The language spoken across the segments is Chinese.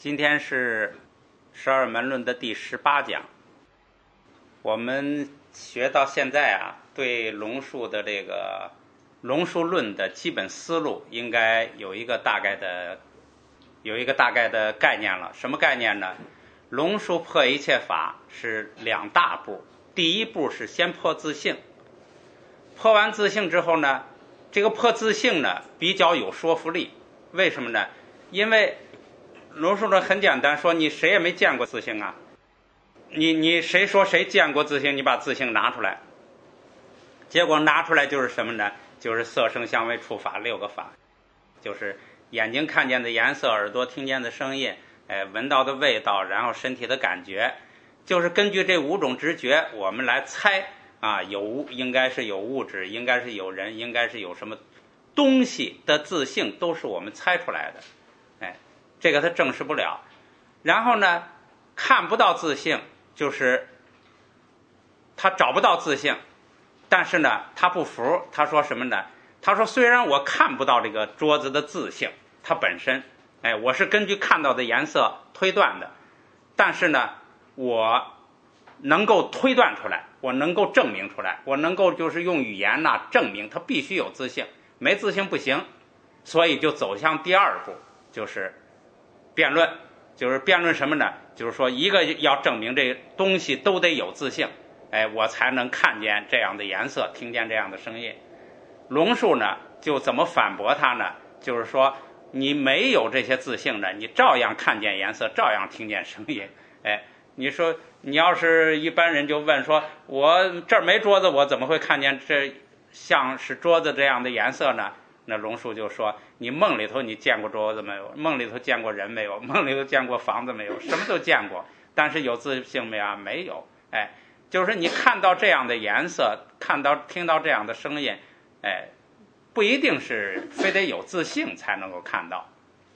今天是十二门论的第18讲。我们学到现在对龙树的这个龙树论的基本思路应该有一个大概的概念了。什么概念呢？龙树破一切法是两大步，第一步是先破自性，破完自性之后呢，这个破自性呢比较有说服力。为什么呢？因为龙树论很简单，说你谁也没见过自性啊，你谁说谁见过自性，你把自性拿出来，结果拿出来就是什么呢？就是色声香味触法6个法，就是眼睛看见的颜色，耳朵听见的声音，闻到的味道，然后身体的感觉，就是根据这5种直觉我们来猜应该是有物质，应该是有人，应该是有什么东西的自性，都是我们猜出来的。这个他证实不了。然后呢，看不到自性，就是他找不到自性，但是呢他不服，他说什么呢？他说虽然我看不到这个桌子的自性它本身，我是根据看到的颜色推断的，但是呢我能够推断出来，我能够证明出来，我能够就是用语言证明它必须有自性，没自性不行。所以就走向第2步，就是辩论。就是辩论什么呢？就是说一个要证明这东西都得有自性，我才能看见这样的颜色，听见这样的声音。龙树呢就怎么反驳他呢？就是说你没有这些自性呢，你照样看见颜色，照样听见声音。你说你要是一般人就问说，我这儿没桌子，我怎么会看见这像是桌子这样的颜色呢？那龙树就说，你梦里头你见过桌子没有？梦里头见过人没有？梦里头见过房子没有？什么都见过，但是有自性没有？没有。就是你看到这样的颜色，听到这样的声音，不一定是非得有自性才能够看到。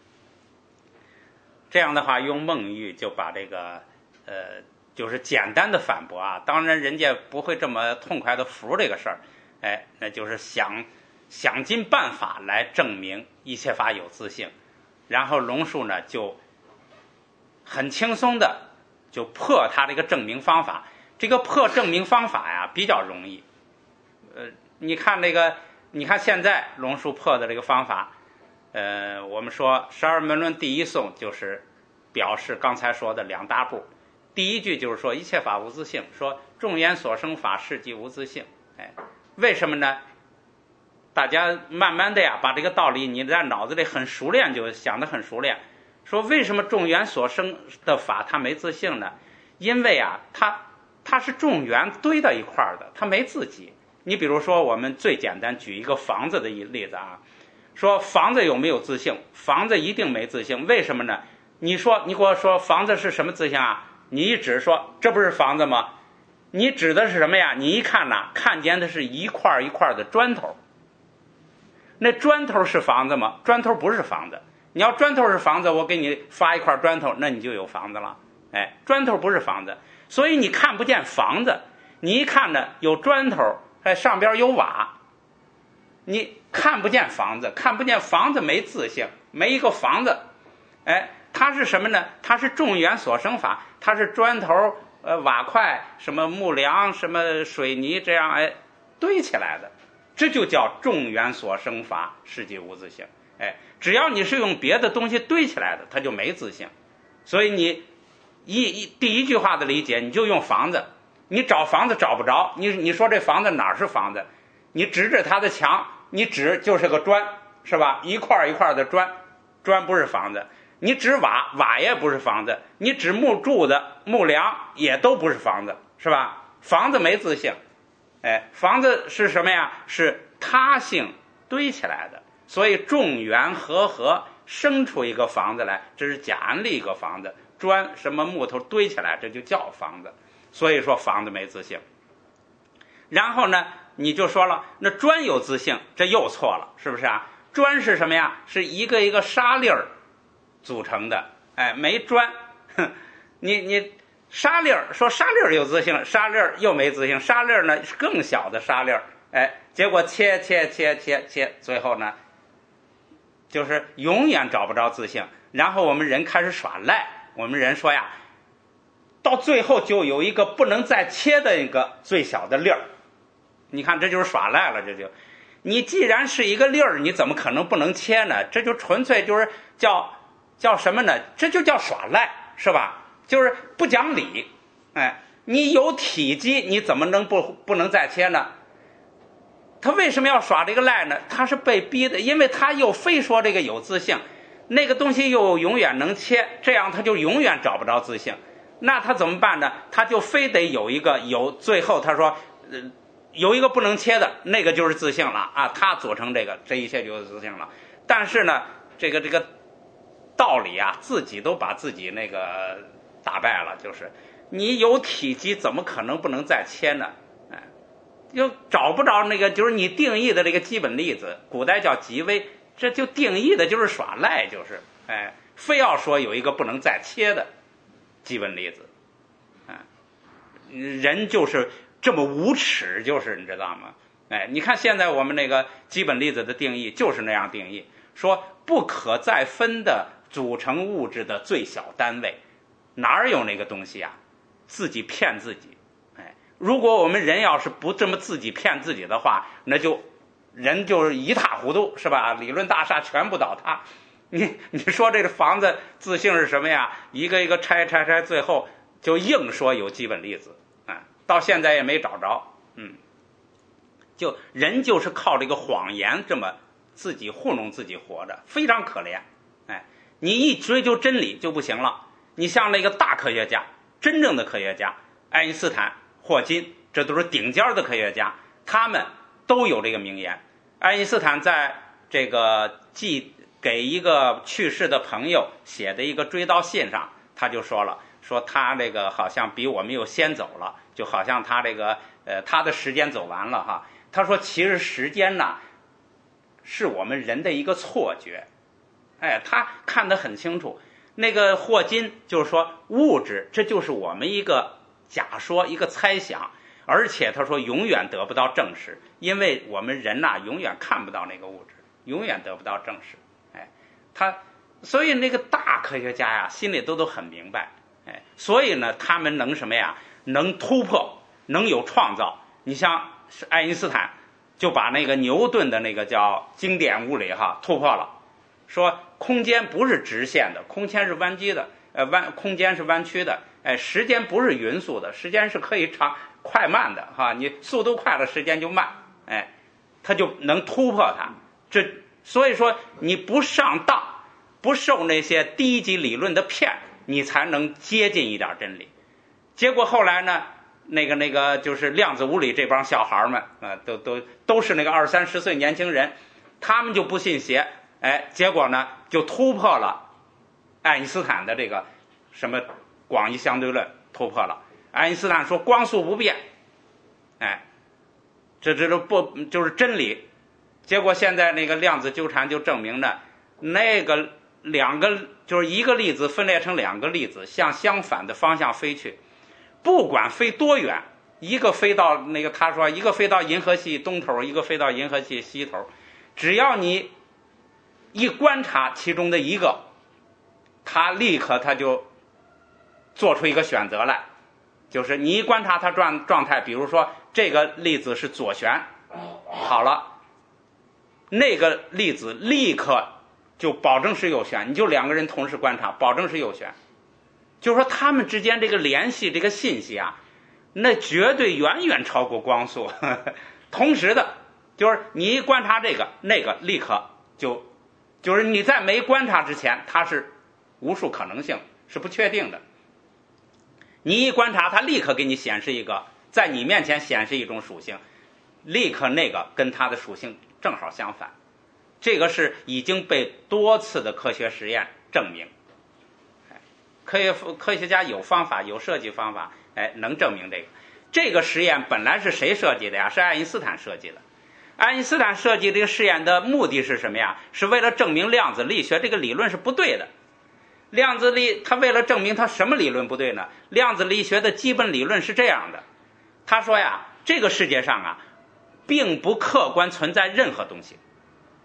这样的话用孟玉就把这个就是简单的反驳当然人家不会这么痛快的服这个事儿，那就是想尽办法来证明一切法有自性。然后龙树呢就很轻松的就破他这个证明方法。这个破证明方法比较容易。你看现在龙树破的这个方法，我们说十二门论第1颂就是表示刚才说的2大步。第一句就是说一切法无自性，说众缘所生法是即无自性。为什么呢？大家慢慢的把这个道理你在脑子里很熟练，就想得很熟练。说为什么众缘所生的法它没自性呢？因为它是众缘堆到一块儿的，它没自己。你比如说我们最简单举一个房子的例子说房子有没有自性？房子一定没自性。为什么呢？你给我说房子是什么自性你一指说这不是房子吗？你指的是什么呀？你一看看见的是一块一块的砖头。那砖头是房子吗？砖头不是房子。你要砖头是房子，我给你发一块砖头，那你就有房子了。砖头不是房子，所以你看不见房子。你一看呢有砖头，上边有瓦，你看不见房子，看不见房子没自性，没一个房子。它是什么呢？它是众缘所生法，它是砖头、瓦块、什么木梁、什么水泥这样堆起来的，这就叫众缘所生法是即无自性。只要你是用别的东西堆起来的，它就没自性。所以你第一句话的理解，你就用房子，你找房子找不着，你说这房子哪是房子？你指着它的墙，你指就是个砖，是吧？一块一块的砖，砖不是房子。你指瓦，瓦也不是房子。你指木柱子、木梁也都不是房子，是吧？房子没自性。房子是什么呀？是他性堆起来的。所以众缘合生出一个房子来，这是假安立一个房子，砖什么木头堆起来，这就叫房子。所以说房子没自性。然后呢你就说了，那砖有自性，这又错了，是不是砖是什么呀？是一个一个沙粒儿组成的。没砖。你沙粒儿，说沙粒儿有自性，沙粒儿又没自性。沙粒儿呢是更小的沙粒儿。结果切，最后呢就是永远找不着自性。 然后我们人开始耍赖，我们人说呀，到最后就有一个不能再切的一个最小的粒儿。你看这就是耍赖了，这就你既然是一个粒儿，你怎么可能不能切呢？这就纯粹就是叫什么呢？这就叫耍赖，是吧？就是不讲理。哎，你有体积，你怎么能不能再切呢？他为什么要耍这个赖呢？他是被逼的，因为他又非说这个有自性，那个东西又永远能切，这样他就永远找不着自性。那他怎么办呢？他就非得有一个最后他说，有一个不能切的，那个就是自性了啊！他做成这个，这一切就是自性了。但是呢，这个道理啊，自己都把自己那个打败了，就是你有体积，怎么可能不能再切呢？哎，又找不着那个，就是你定义的这个基本粒子，古代叫极微，这就定义的就是耍赖，就是非要说有一个不能再切的基本粒子，人就是这么无耻，就是你知道吗？你看现在我们那个基本粒子的定义就是那样定义，说不可再分的组成物质的最小单位，哪有那个东西啊？自己骗自己。如果我们人要是不这么自己骗自己的话，那就人就是一塌糊涂，是吧？理论大厦全部倒塌。你说这个房子自性是什么呀？一个一个拆，最后就硬说有基本粒子，到现在也没找着。就人就是靠这个谎言这么自己糊弄自己活着，非常可怜。你一追究真理就不行了。你像那个大科学家，真正的科学家，爱因斯坦、霍金，这都是顶尖的科学家，他们都有这个名言。爱因斯坦在这个寄给一个去世的朋友写的一个追悼信上，他就说了，说他这个好像比我们又先走了，就好像他这个他的时间走完了哈。他说其实时间呢是我们人的一个错觉。他看得很清楚。那个霍金就是说物质这就是我们一个假说，一个猜想，而且他说永远得不到证实，因为我们人呐永远看不到那个物质，永远得不到证实。所以那个大科学家呀心里都很明白。所以呢他们能什么呀？能突破，能有创造。你像爱因斯坦就把那个牛顿的那个叫经典物理突破了，说空间不是直线的，空间是弯曲的，空间是弯曲的，时间不是匀速的，时间是可以快慢的你速度快了，时间就慢，他就能突破它。所以说你不上当，不受那些低级理论的骗，你才能接近一点真理。结果后来呢，那个就是量子物理这帮小孩们都是那个20-30岁年轻人，他们就不信邪。结果呢就突破了爱因斯坦的这个什么广义相对论，突破了。爱因斯坦说光速不变，这不就是真理？结果现在那个量子纠缠就证明呢，那个两个就是一个粒子分裂成两个粒子向相反的方向飞去，不管飞多远，一个飞到那个他说一个飞到银河系东头，一个飞到银河系西头，只要你一观察其中的一个，他立刻他就做出一个选择来，就是你一观察它状态，比如说这个粒子是左旋，好了，那个粒子立刻就保证是右旋，你就两个人同时观察，保证是右旋。就是说他们之间这个联系，这个信息啊，那绝对远远超过光速。同时的，就是你一观察这个那个，立刻就是你在没观察之前，它是无数可能性，是不确定的。你一观察，它立刻给你显示一个，在你面前显示一种属性，立刻那个跟它的属性正好相反。这个是已经被多次的科学实验证明。科学家有方法，有设计方法，能证明这个。这个实验本来是谁设计的呀？是爱因斯坦设计的。爱因斯坦设计这个实验的目的是什么呀？是为了证明量子力学这个理论是不对的。他为了证明他什么理论不对呢？量子力学的基本理论是这样的，他说呀，这个世界上啊，并不客观存在任何东西。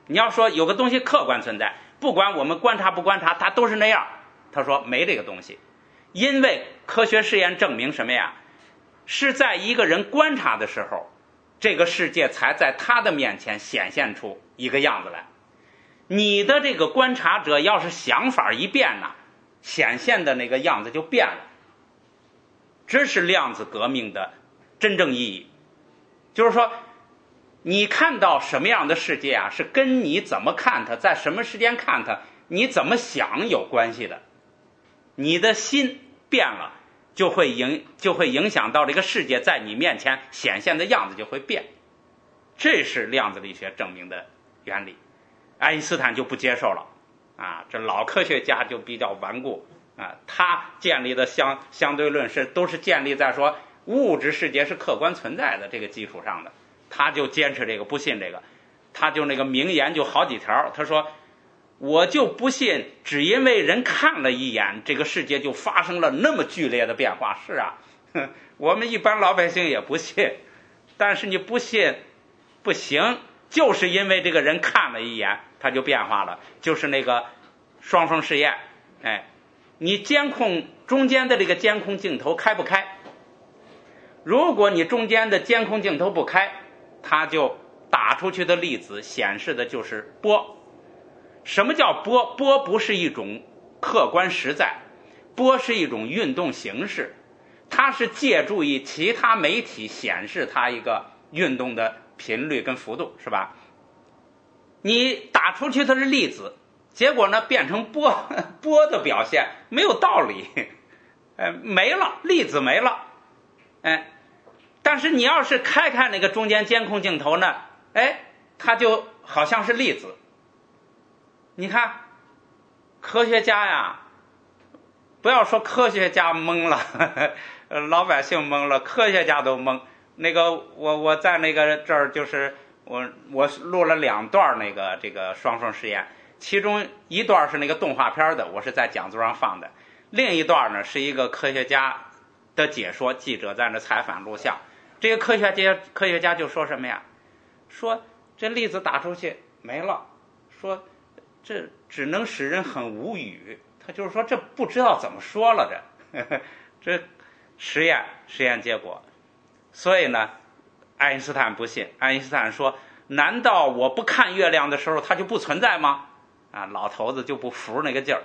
你要说有个东西客观存在，不管我们观察不观察，它都是那样。他说没这个东西，因为科学实验证明什么呀？是在一个人观察的时候，这个世界才在他的面前显现出一个样子来。你的这个观察者要是想法一变呢，显现的那个样子就变了。这是量子革命的真正意义，就是说你看到什么样的世界啊，是跟你怎么看它，在什么时间看它，你怎么想有关系的。你的心变了，就会影响到这个世界在你面前显现的样子就会变。这是量子力学证明的原理。爱因斯坦就不接受了啊，这老科学家就比较顽固啊，他建立的相对论都是建立在说物质世界是客观存在的这个基础上的，他就坚持这个，不信这个。他就那个名言就好几条，他说我就不信只因为人看了一眼，这个世界就发生了那么剧烈的变化。是啊，我们一般老百姓也不信，但是你不信不行，就是因为这个人看了一眼他就变化了。就是那个双缝试验，你监控中间的这个监控镜头开不开，如果你中间的监控镜头不开，它就打出去的粒子显示的就是波。什么叫波？波不是一种客观实在，波是一种运动形式，它是借助于其他媒体显示它一个运动的频率跟幅度，是吧？你打出去它是粒子，结果呢变成波的表现，没有道理，没了，粒子没了，但是你要是开那个中间监控镜头呢，它就好像是粒子。你看科学家呀，不要说科学家懵了，老百姓懵了，科学家都懵。那个我在那个这儿就是我录了2段这个双缝实验，其中一段是那个动画片的，我是在讲座上放的，另一段呢是一个科学家的解说，记者在那采访录像。这个科学家就说什么呀？说这粒子打出去没了，说这只能使人很无语。他就是说这不知道怎么说了，这实验结果。所以呢，爱因斯坦不信。爱因斯坦说：“难道我不看月亮的时候它就不存在吗？”啊，老头子就不服那个劲儿。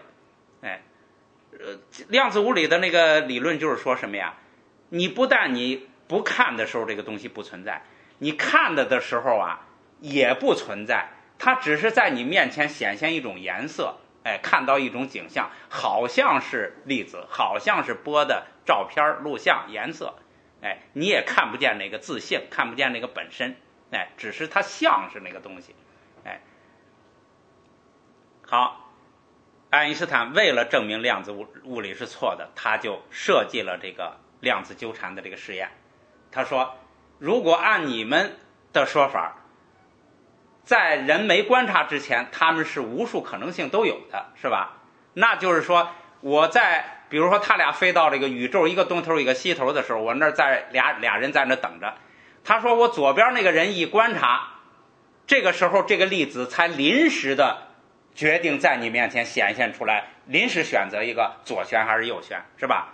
量子物理的那个理论就是说什么呀？你不但你不看的时候这个东西不存在，你看的时候啊也不存在，它只是在你面前显现一种颜色，看到一种景象，好像是粒子，好像是波的照片、录像、颜色，你也看不见那个自性，看不见那个本身，只是它像是那个东西，好，爱因斯坦为了证明量子物理是错的，他就设计了这个量子纠缠的这个实验。他说，如果按你们的说法，在人没观察之前，他们是无数可能性都有的，是吧？那就是说，比如说他俩飞到这个宇宙一个东头一个西头的时候，我那儿在俩人在那等着。他说我左边那个人一观察，这个时候这个粒子才临时的决定在你面前显现出来，临时选择一个左旋还是右旋，是吧？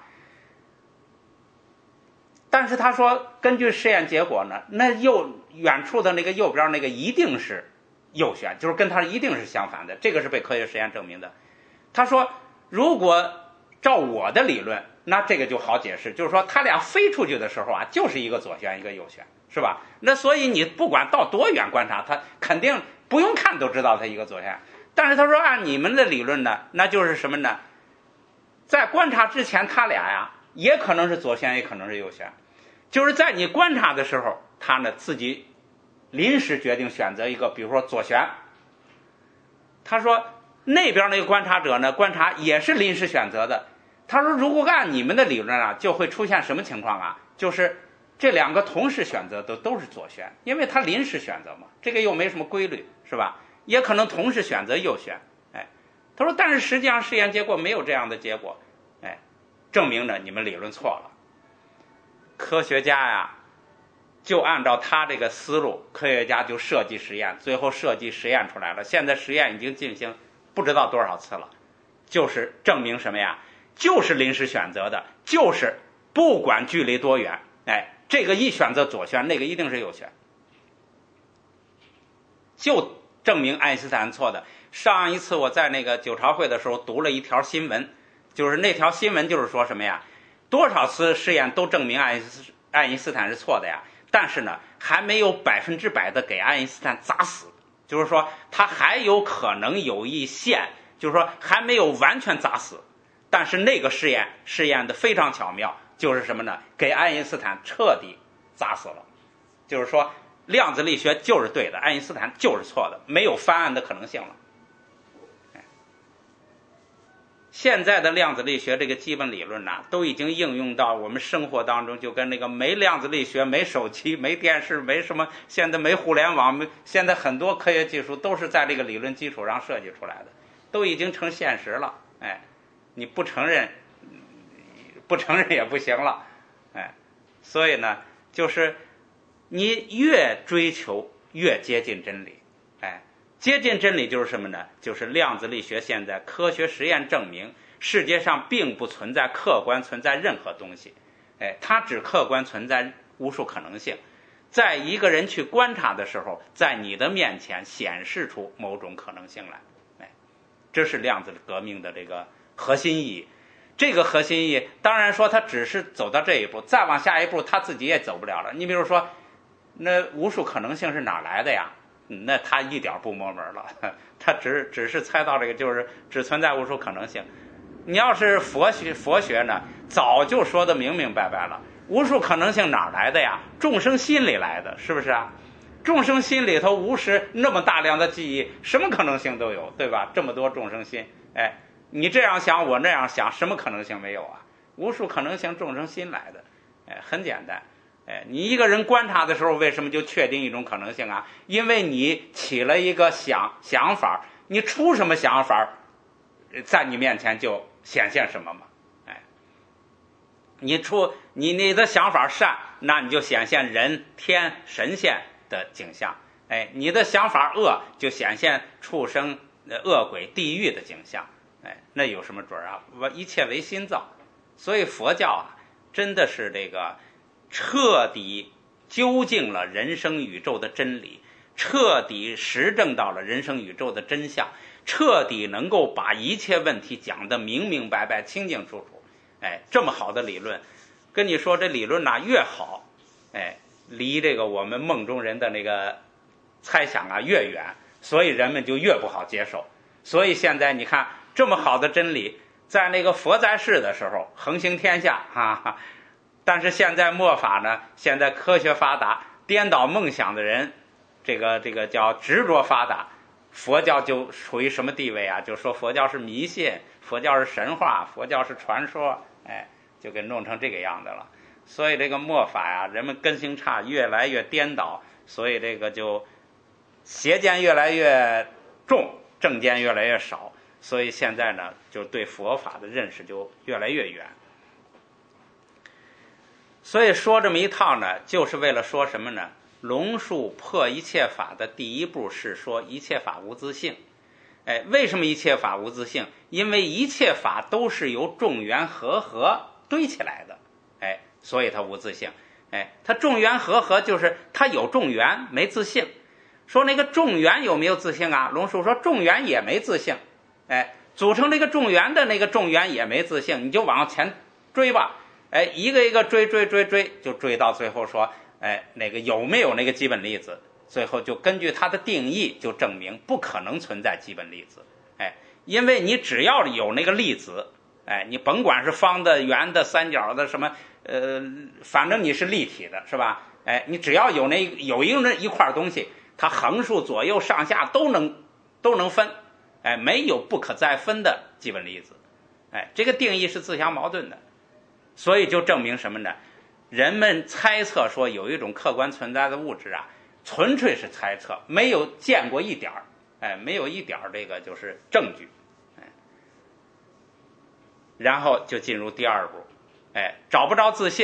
但是他说根据实验结果呢，那远处的那个右边那个一定是右旋，就是跟它一定是相反的，这个是被科学实验证明的。他说如果照我的理论，那这个就好解释，就是说他俩飞出去的时候啊，就是一个左旋一个右旋，是吧？那所以你不管到多远观察，他肯定不用看都知道它一个左旋。但是他说按你们的理论呢，那就是什么呢？在观察之前他俩呀也可能是左旋也可能是右旋，就是在你观察的时候，他呢自己临时决定选择一个，比如说左旋。他说那边那个观察者呢，观察也是临时选择的。他说如果按你们的理论啊，就会出现什么情况啊？就是这两个同时选择的都是左旋，因为他临时选择嘛，这个又没什么规律，是吧？也可能同时选择右旋。他说但是实际上实验结果没有这样的结果，证明了你们理论错了。科学家呀就按照他这个思路，科学家就设计实验，最后设计实验出来了。现在实验已经进行不知道多少次了，就是证明什么呀？就是临时选择的，就是不管距离多远，这个一选择左旋，那个一定是右旋，就证明爱因斯坦错的。上一次我在那个九朝会的时候读了一条新闻，就是那条新闻就是说什么呀？多少次试验都证明爱因斯坦是错的呀，但是呢，还没有100%的给爱因斯坦砸死，就是说他还有可能有一线，就是说还没有完全砸死。但是那个试验的非常巧妙，就是什么呢？给爱因斯坦彻底砸死了，就是说量子力学就是对的，爱因斯坦就是错的，没有翻案的可能性了。现在的量子力学这个基本理论呢，都已经应用到我们生活当中，就跟那个没量子力学、没手机、没电视、没什么，现在没互联网，现在很多科学技术都是在这个理论基础上设计出来的，都已经成现实了。你不承认也不行了。所以呢，就是你越追求越接近真理。接近真理就是什么呢？就是量子力学现在科学实验证明，世界上并不存在客观存在任何东西，它只客观存在无数可能性。在一个人去观察的时候，在你的面前显示出某种可能性来，这是量子革命的这个核心意义。这个核心意义，当然说他只是走到这一步，再往下一步他自己也走不了了。你比如说，那无数可能性是哪来的呀？那他一点不摸门了，他只是猜到这个，就是只存在无数可能性。你要是佛学呢，早就说得明明白白了，无数可能性哪来的呀？众生心里来的，是不是啊？众生心里头无时那么大量的记忆，什么可能性都有，对吧？这么多众生心，你这样想，我那样想，什么可能性没有啊？无数可能性众生心来的，很简单。你一个人观察的时候，为什么就确定一种可能性啊？因为你起了一个想法，你出什么想法，在你面前就显现什么嘛。你的想法善，那你就显现人天神仙的景象。你的想法恶，就显现畜生恶鬼地狱的景象。那有什么准啊？一切唯心造。所以佛教啊，真的是这个彻底究竟了人生宇宙的真理，彻底实证到了人生宇宙的真相，彻底能够把一切问题讲得明明白白、清清楚楚。这么好的理论，跟你说这理论呢越好，离这个我们梦中人的那个猜想啊越远，所以人们就越不好接受。所以现在你看这么好的真理，在那个佛在世的时候横行天下但是现在末法呢，现在科学发达，颠倒梦想的人，这个叫执着发达，佛教就处于什么地位啊？就说佛教是迷信，佛教是神话，佛教是传说，就给弄成这个样子了。所以这个末法呀，人们根性差，越来越颠倒，所以这个就邪见越来越重，正见越来越少，所以现在呢，就对佛法的认识就越来越远。所以说这么一套呢，就是为了说什么呢？龙树破一切法的第一步是说一切法无自性。为什么一切法无自性？因为一切法都是由众缘和堆起来的，所以它无自性。它众缘和就是它有众缘没自性。说那个众缘有没有自性啊？龙树说众缘也没自性。组成这个众缘的那个众缘也没自性，你就往前追吧。一个一个追，就追到最后说，那个有没有那个基本粒子？最后就根据它的定义就证明不可能存在基本粒子。因为你只要有那个粒子，你甭管是方的、圆的、三角的什么，反正你是立体的，是吧？你只要有一块东西，它横竖左右上下都能分，没有不可再分的基本粒子。这个定义是自相矛盾的。所以就证明什么呢？人们猜测说有一种客观存在的物质啊，纯粹是猜测，没有见过一点没有一点这个就是证据。然后就进入第二步，找不着自性，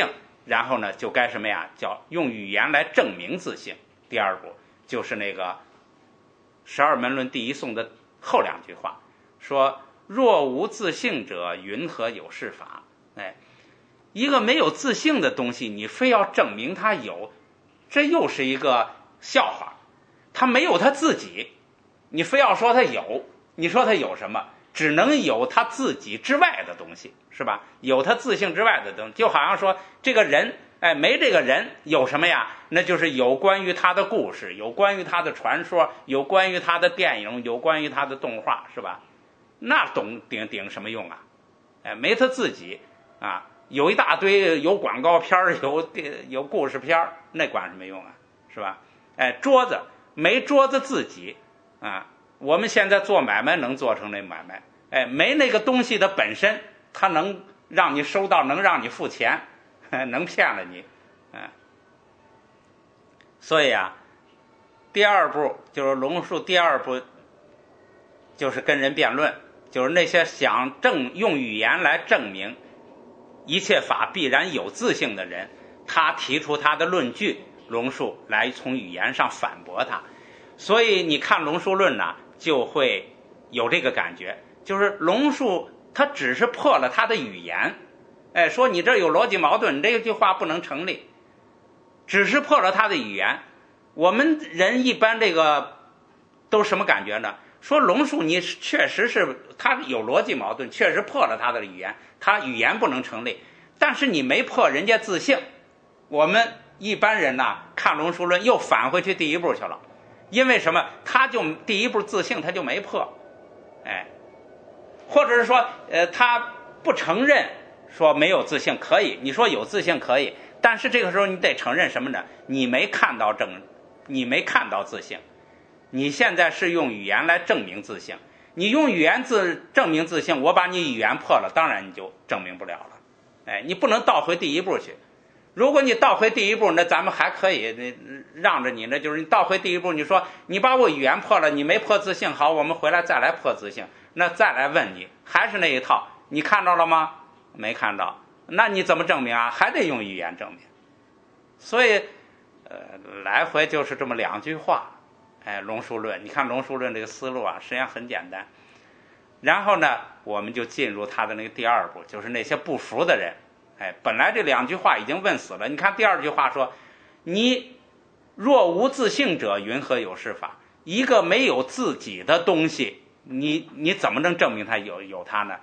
然后呢就该什么呀？叫用语言来证明自性。第二步就是那个十二门论第一颂的后两句话，说若无自性者，云何有是法？一个没有自性的东西，你非要证明它有，这又是一个笑话。它没有它自己，你非要说它有，你说它有什么？只能有它自己之外的东西，是吧？有它自性之外的东西，就好像说这个人，没这个人有什么呀？那就是有关于他的故事，有关于他的传说，有关于他的电影，有关于他的动画，是吧？那顶什么用啊？没他自己啊，有一大堆有广告片有故事片，那管什么用啊？是吧？桌子没桌子自己啊，我们现在做买卖能做成那买卖，没那个东西的本身，它能让你收到，能让你付钱，能骗了你，所以啊，第二步就是龙树，第二步就是跟人辩论，就是那些想用语言来证明一切法必然有自性的人，他提出他的论据，龙树来从语言上反驳他。所以你看龙树论呢，就会有这个感觉，就是龙树他只是破了他的语言，说你这有逻辑矛盾，这句话不能成立，只是破了他的语言。我们人一般这个都什么感觉呢？说龙树你确实是他有逻辑矛盾，确实破了他的语言，他语言不能成立，但是你没破人家自性。我们一般人呢，看龙树论又返回去第一步去了，因为什么？他就第一步自性他就没破，或者是说他不承认说没有自性可以，你说有自性可以，但是这个时候你得承认什么呢？你没看到自性，你现在是用语言来证明自性，你用语言证明自性，我把你语言破了，当然你就证明不了了。你不能倒回第一步去。如果你倒回第一步，那咱们还可以让着你，那就是你倒回第一步，你说你把我语言破了，你没破自性，好，我们回来再来破自性，那再来问你，还是那一套，你看到了吗？没看到，那你怎么证明啊？还得用语言证明。所以来回就是这么两句话。龙树论，你看龙树论这个思路啊，实际上很简单。然后呢，我们就进入他的那个第二步，就是那些不服的人。本来这两句话已经问死了，你看第二句话说，你若无自性者，云何有是法？一个没有自己的东西，你怎么能证明它有它呢？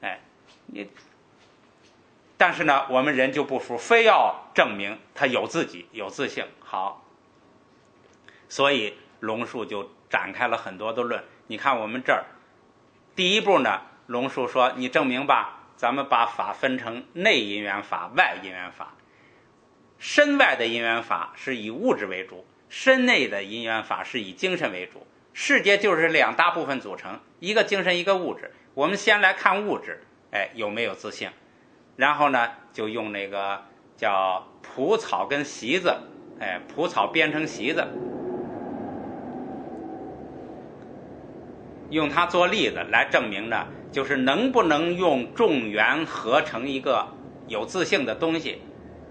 但是呢，我们人就不服，非要证明它有自己，有自性。好，所以龙树就展开了很多的论。你看我们这儿第一步呢，龙树说你证明吧，咱们把法分成内因缘法、外因缘法。身外的因缘法是以物质为主，身内的因缘法是以精神为主。世界就是两大部分组成，一个精神，一个物质。我们先来看物质，有没有自性？然后呢，就用那个叫蒲草跟席子，蒲草编成席子，用它做例子来证明呢，就是能不能用众缘合成一个有自性的东西。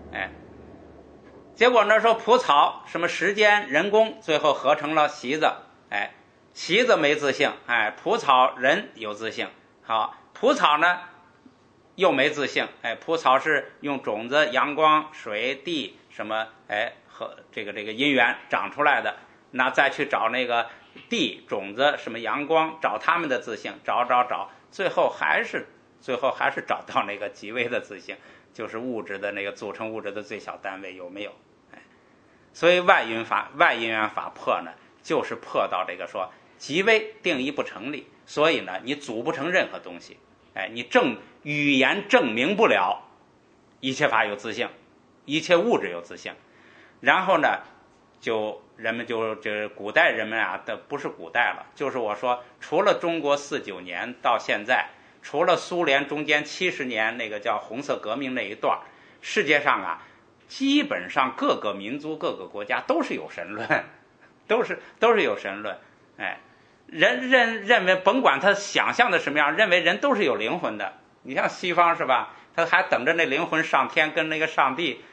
结果呢说蒲草什么时间人工，最后合成了席子，席子没自性，蒲草人有自性。好，蒲草呢又没自性，蒲草是用种子、阳光、水、地什么和这个因缘长出来的，那再去找那个地、种子、什么阳光，找他们的自性，找，最后还是找到那个极微的自性，就是物质的那个组成物质的最小单位有没有？所以外因缘法破呢，就是破到这个说极微定义不成立，所以呢，你组不成任何东西，你语言证明不了一切法有自性，一切物质有自性。然后呢，人们这古代人们啊，不是古代了，就是我说除了中国49年到现在，除了苏联中间70年那个叫红色革命那一段，世界上啊，基本上各个民族各个国家都是有神论，都是有神论。人认为甭管他想象的什么样，认为人都是有灵魂的。你像西方是吧，他还等着那灵魂上天跟那个上帝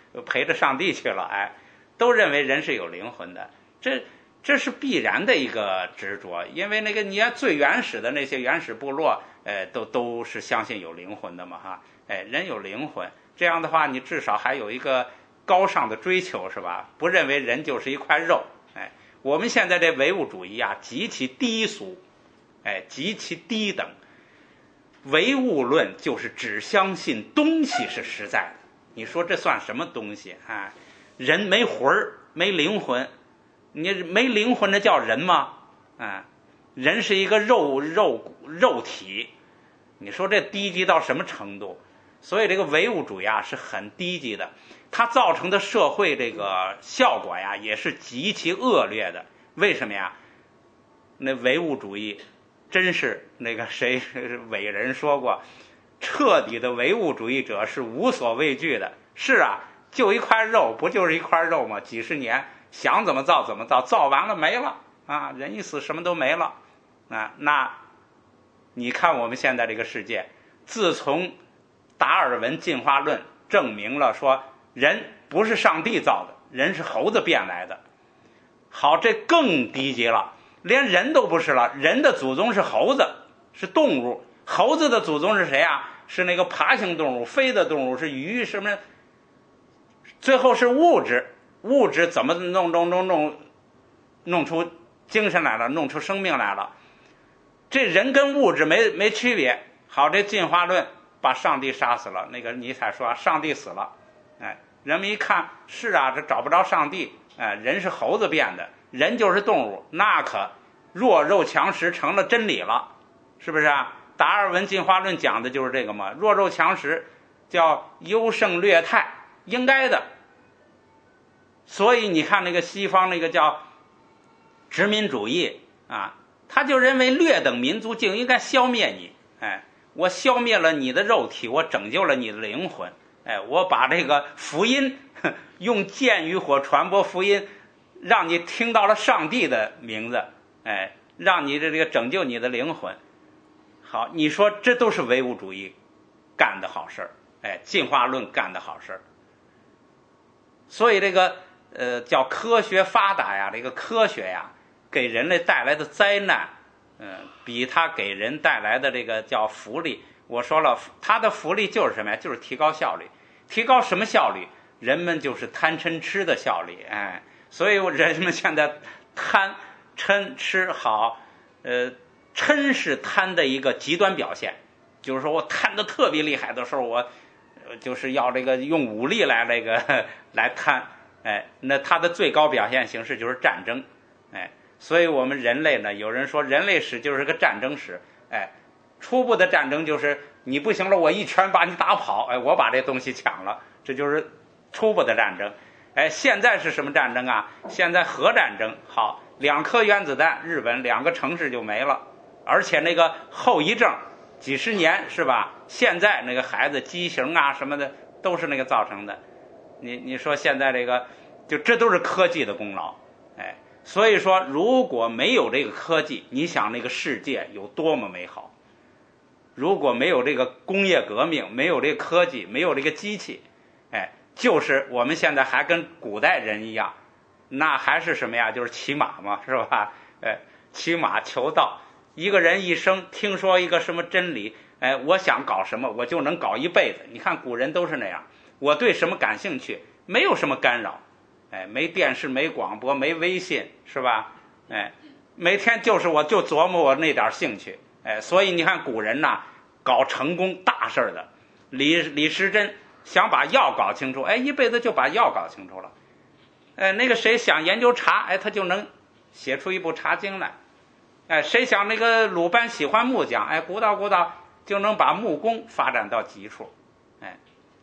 陪着上帝去了，哎，都认为人是有灵魂的，这是必然的一个执着，因为那个你看最原始的那些原始部落，都是相信有灵魂的嘛，哈，哎，人有灵魂，这样的话你至少还有一个高尚的追求，是吧？不认为人就是一块肉，哎，我们现在这唯物主义啊，极其低俗，哎，极其低等。唯物论就是只相信东西是实在的，你说这算什么东西啊？人没魂儿，没灵魂，你没灵魂，那叫人吗？啊，人是一个肉体，你说这低级到什么程度？所以这个唯物主义啊是很低级的，它造成的社会这个效果呀也是极其恶劣的。为什么呀？那唯物主义真是那个谁伟人说过，彻底的唯物主义者是无所畏惧的。是啊，就一块肉，不就是一块肉吗？几十年想怎么造怎么造，造完了没了啊！人一死什么都没了啊！那你看我们现在这个世界，自从达尔文进化论证明了说人不是上帝造的，人是猴子变来的，好，这更低级了，连人都不是了，人的祖宗是猴子，是动物，猴子的祖宗是谁啊？是那个爬行动物，飞的动物是鱼什么？最后是物质，物质怎么弄出精神来了，弄出生命来了？这人跟物质没区别。好，这进化论把上帝杀死了，那个尼采说上帝死了，哎，人们一看是啊，这找不着上帝，哎，人是猴子变的，人就是动物，那可弱肉强食成了真理了，是不是啊？达尔文进化论讲的就是这个嘛，弱肉强食叫优胜劣汰，应该的。所以你看那个西方那个叫殖民主义啊，他就认为劣等民族就应该消灭你，哎，我消灭了你的肉体，我拯救了你的灵魂，哎，我把这个福音用剑与火传播福音，让你听到了上帝的名字，哎，让你这个拯救你的灵魂。好，你说这都是唯物主义干的好事儿，哎，进化论干的好事儿。所以这个叫科学发达呀，这个科学呀给人类带来的灾难，比它给人带来的这个叫福利，我说了，它的福利就是什么呀？就是提高效率。提高什么效率？人们就是贪嗔痴的效率，哎，所以人们现在贪嗔痴好，嗔是贪的一个极端表现，就是说我贪的特别厉害的时候，我就是要这个用武力来这个来贪，哎，那它的最高表现形式就是战争，哎，所以我们人类呢，有人说人类史就是个战争史，哎，初步的战争就是你不行了，我一拳把你打跑，哎，我把这东西抢了，这就是初步的战争。哎，现在是什么战争啊？现在核战争，好，2颗原子弹，日本2个城市就没了，而且那个后遗症几十年是吧？现在那个孩子畸形啊什么的都是那个造成的。你说现在这个就这都是科技的功劳，哎，所以说如果没有这个科技，你想那个世界有多么美好？如果没有这个工业革命，没有这个科技，没有这个机器，哎，就是我们现在还跟古代人一样，那还是什么呀？就是骑马嘛，是吧？哎，骑马求道。一个人一生听说一个什么真理，哎，我想搞什么，我就能搞一辈子。你看古人都是那样，我对什么感兴趣，没有什么干扰，哎，没电视，没广播，没微信，是吧？哎，每天就是我就琢磨我那点兴趣，哎，所以你看古人呐，搞成功大事的，李时珍想把药搞清楚，哎，一辈子就把药搞清楚了。那个谁想研究茶，哎，他就能写出一部茶经来。哎，谁想那个鲁班喜欢木匠，哎，鼓捣就能把木工发展到极处。哎，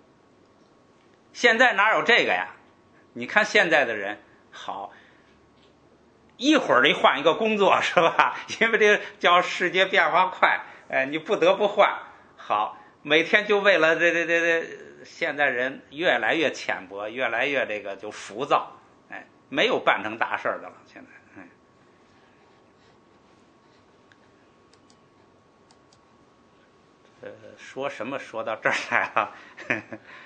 现在哪有这个呀？你看现在的人好，一会儿得换一个工作，是吧？因为这个叫世界变化快，哎，你不得不换。好，每天就为了这，现在人越来越浅薄，越来越这个就浮躁，哎，没有办成大事的了。现在，说什么说到这儿来了？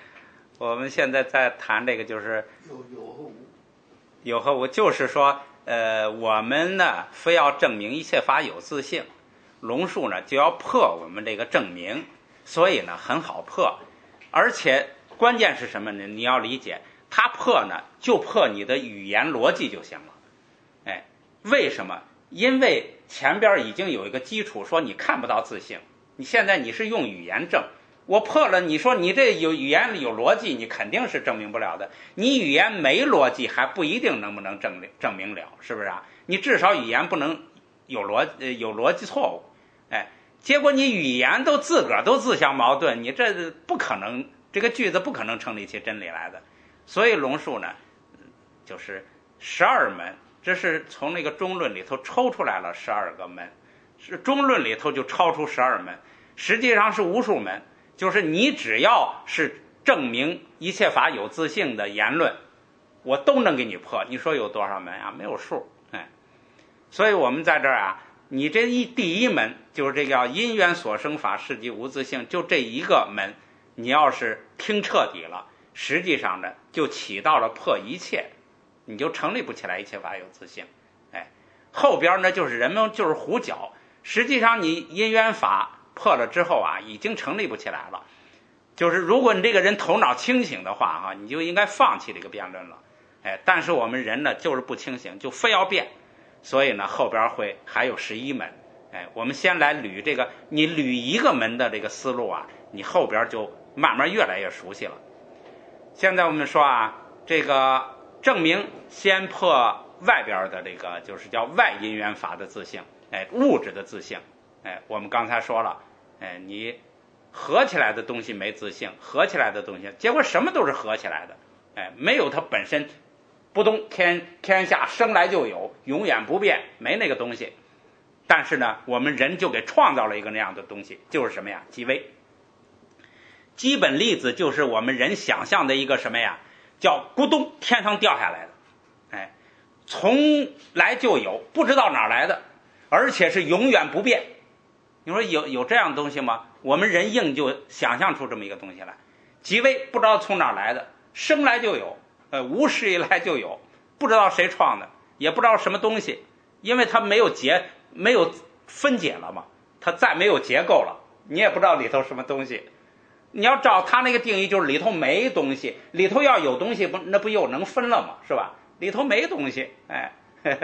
我们现在在谈这个就是有和无，就是说我们呢非要证明一切法有自性，龙树呢就要破我们这个证明，所以呢很好破，而且关键是什么呢？你要理解，它破呢就破你的语言逻辑就行了。哎，为什么？因为前边已经有一个基础，说你看不到自性，你现在你是用语言证，我破了，你说你这有语言里有逻辑，你肯定是证明不了的。你语言没逻辑还不一定能不能证明了，是不是啊？你至少语言不能有逻辑错误。哎，结果你语言都自个儿都自相矛盾，你这不可能，这个句子不可能成立起真理来的。所以龙树呢，就是12门，这是从那个中论里头抽出来了12个门，是中论里头就超出12门，实际上是无数门。就是你只要是证明一切法有自性的言论，我都能给你破。你说有多少门啊？没有数。哎，所以我们在这儿啊，你这第一门就是这个叫因缘所生法是即无自性，就这一个门，你要是听彻底了，实际上呢就起到了破一切，你就成立不起来一切法有自性。哎，后边呢就是人们就是胡搅，实际上你因缘法破了之后啊，已经成立不起来了。就是如果你这个人头脑清醒的话啊，你就应该放弃这个辩论了。哎，但是我们人呢就是不清醒，就非要辩，所以呢后边还有11门。哎，我们先来捋这个，你捋一个门的这个思路啊，你后边就慢慢越来越熟悉了。现在我们说啊，这个证明先破外边的这个就是叫外因缘法的自性，哎，物质的自性。哎，我们刚才说了，哎，你合起来的东西没自性，合起来的东西，结果什么都是合起来的，哎，没有它本身不动，天下生来就有，永远不变，没那个东西。但是呢，我们人就给创造了一个那样的东西，就是什么呀？即微。基本粒子就是我们人想象的一个什么呀？叫咕咚天上掉下来的，哎，从来就有，不知道哪儿来的，而且是永远不变。你说有这样的东西吗？我们人硬就想象出这么一个东西来，即微不知道从哪儿来的，生来就有，无始以来就有，不知道谁创的，也不知道什么东西，因为它没有分解了嘛，它再没有结构了，你也不知道里头什么东西。你要照它那个定义，就是里头没东西，里头要有东西那不又能分了吗？是吧？里头没东西，哎，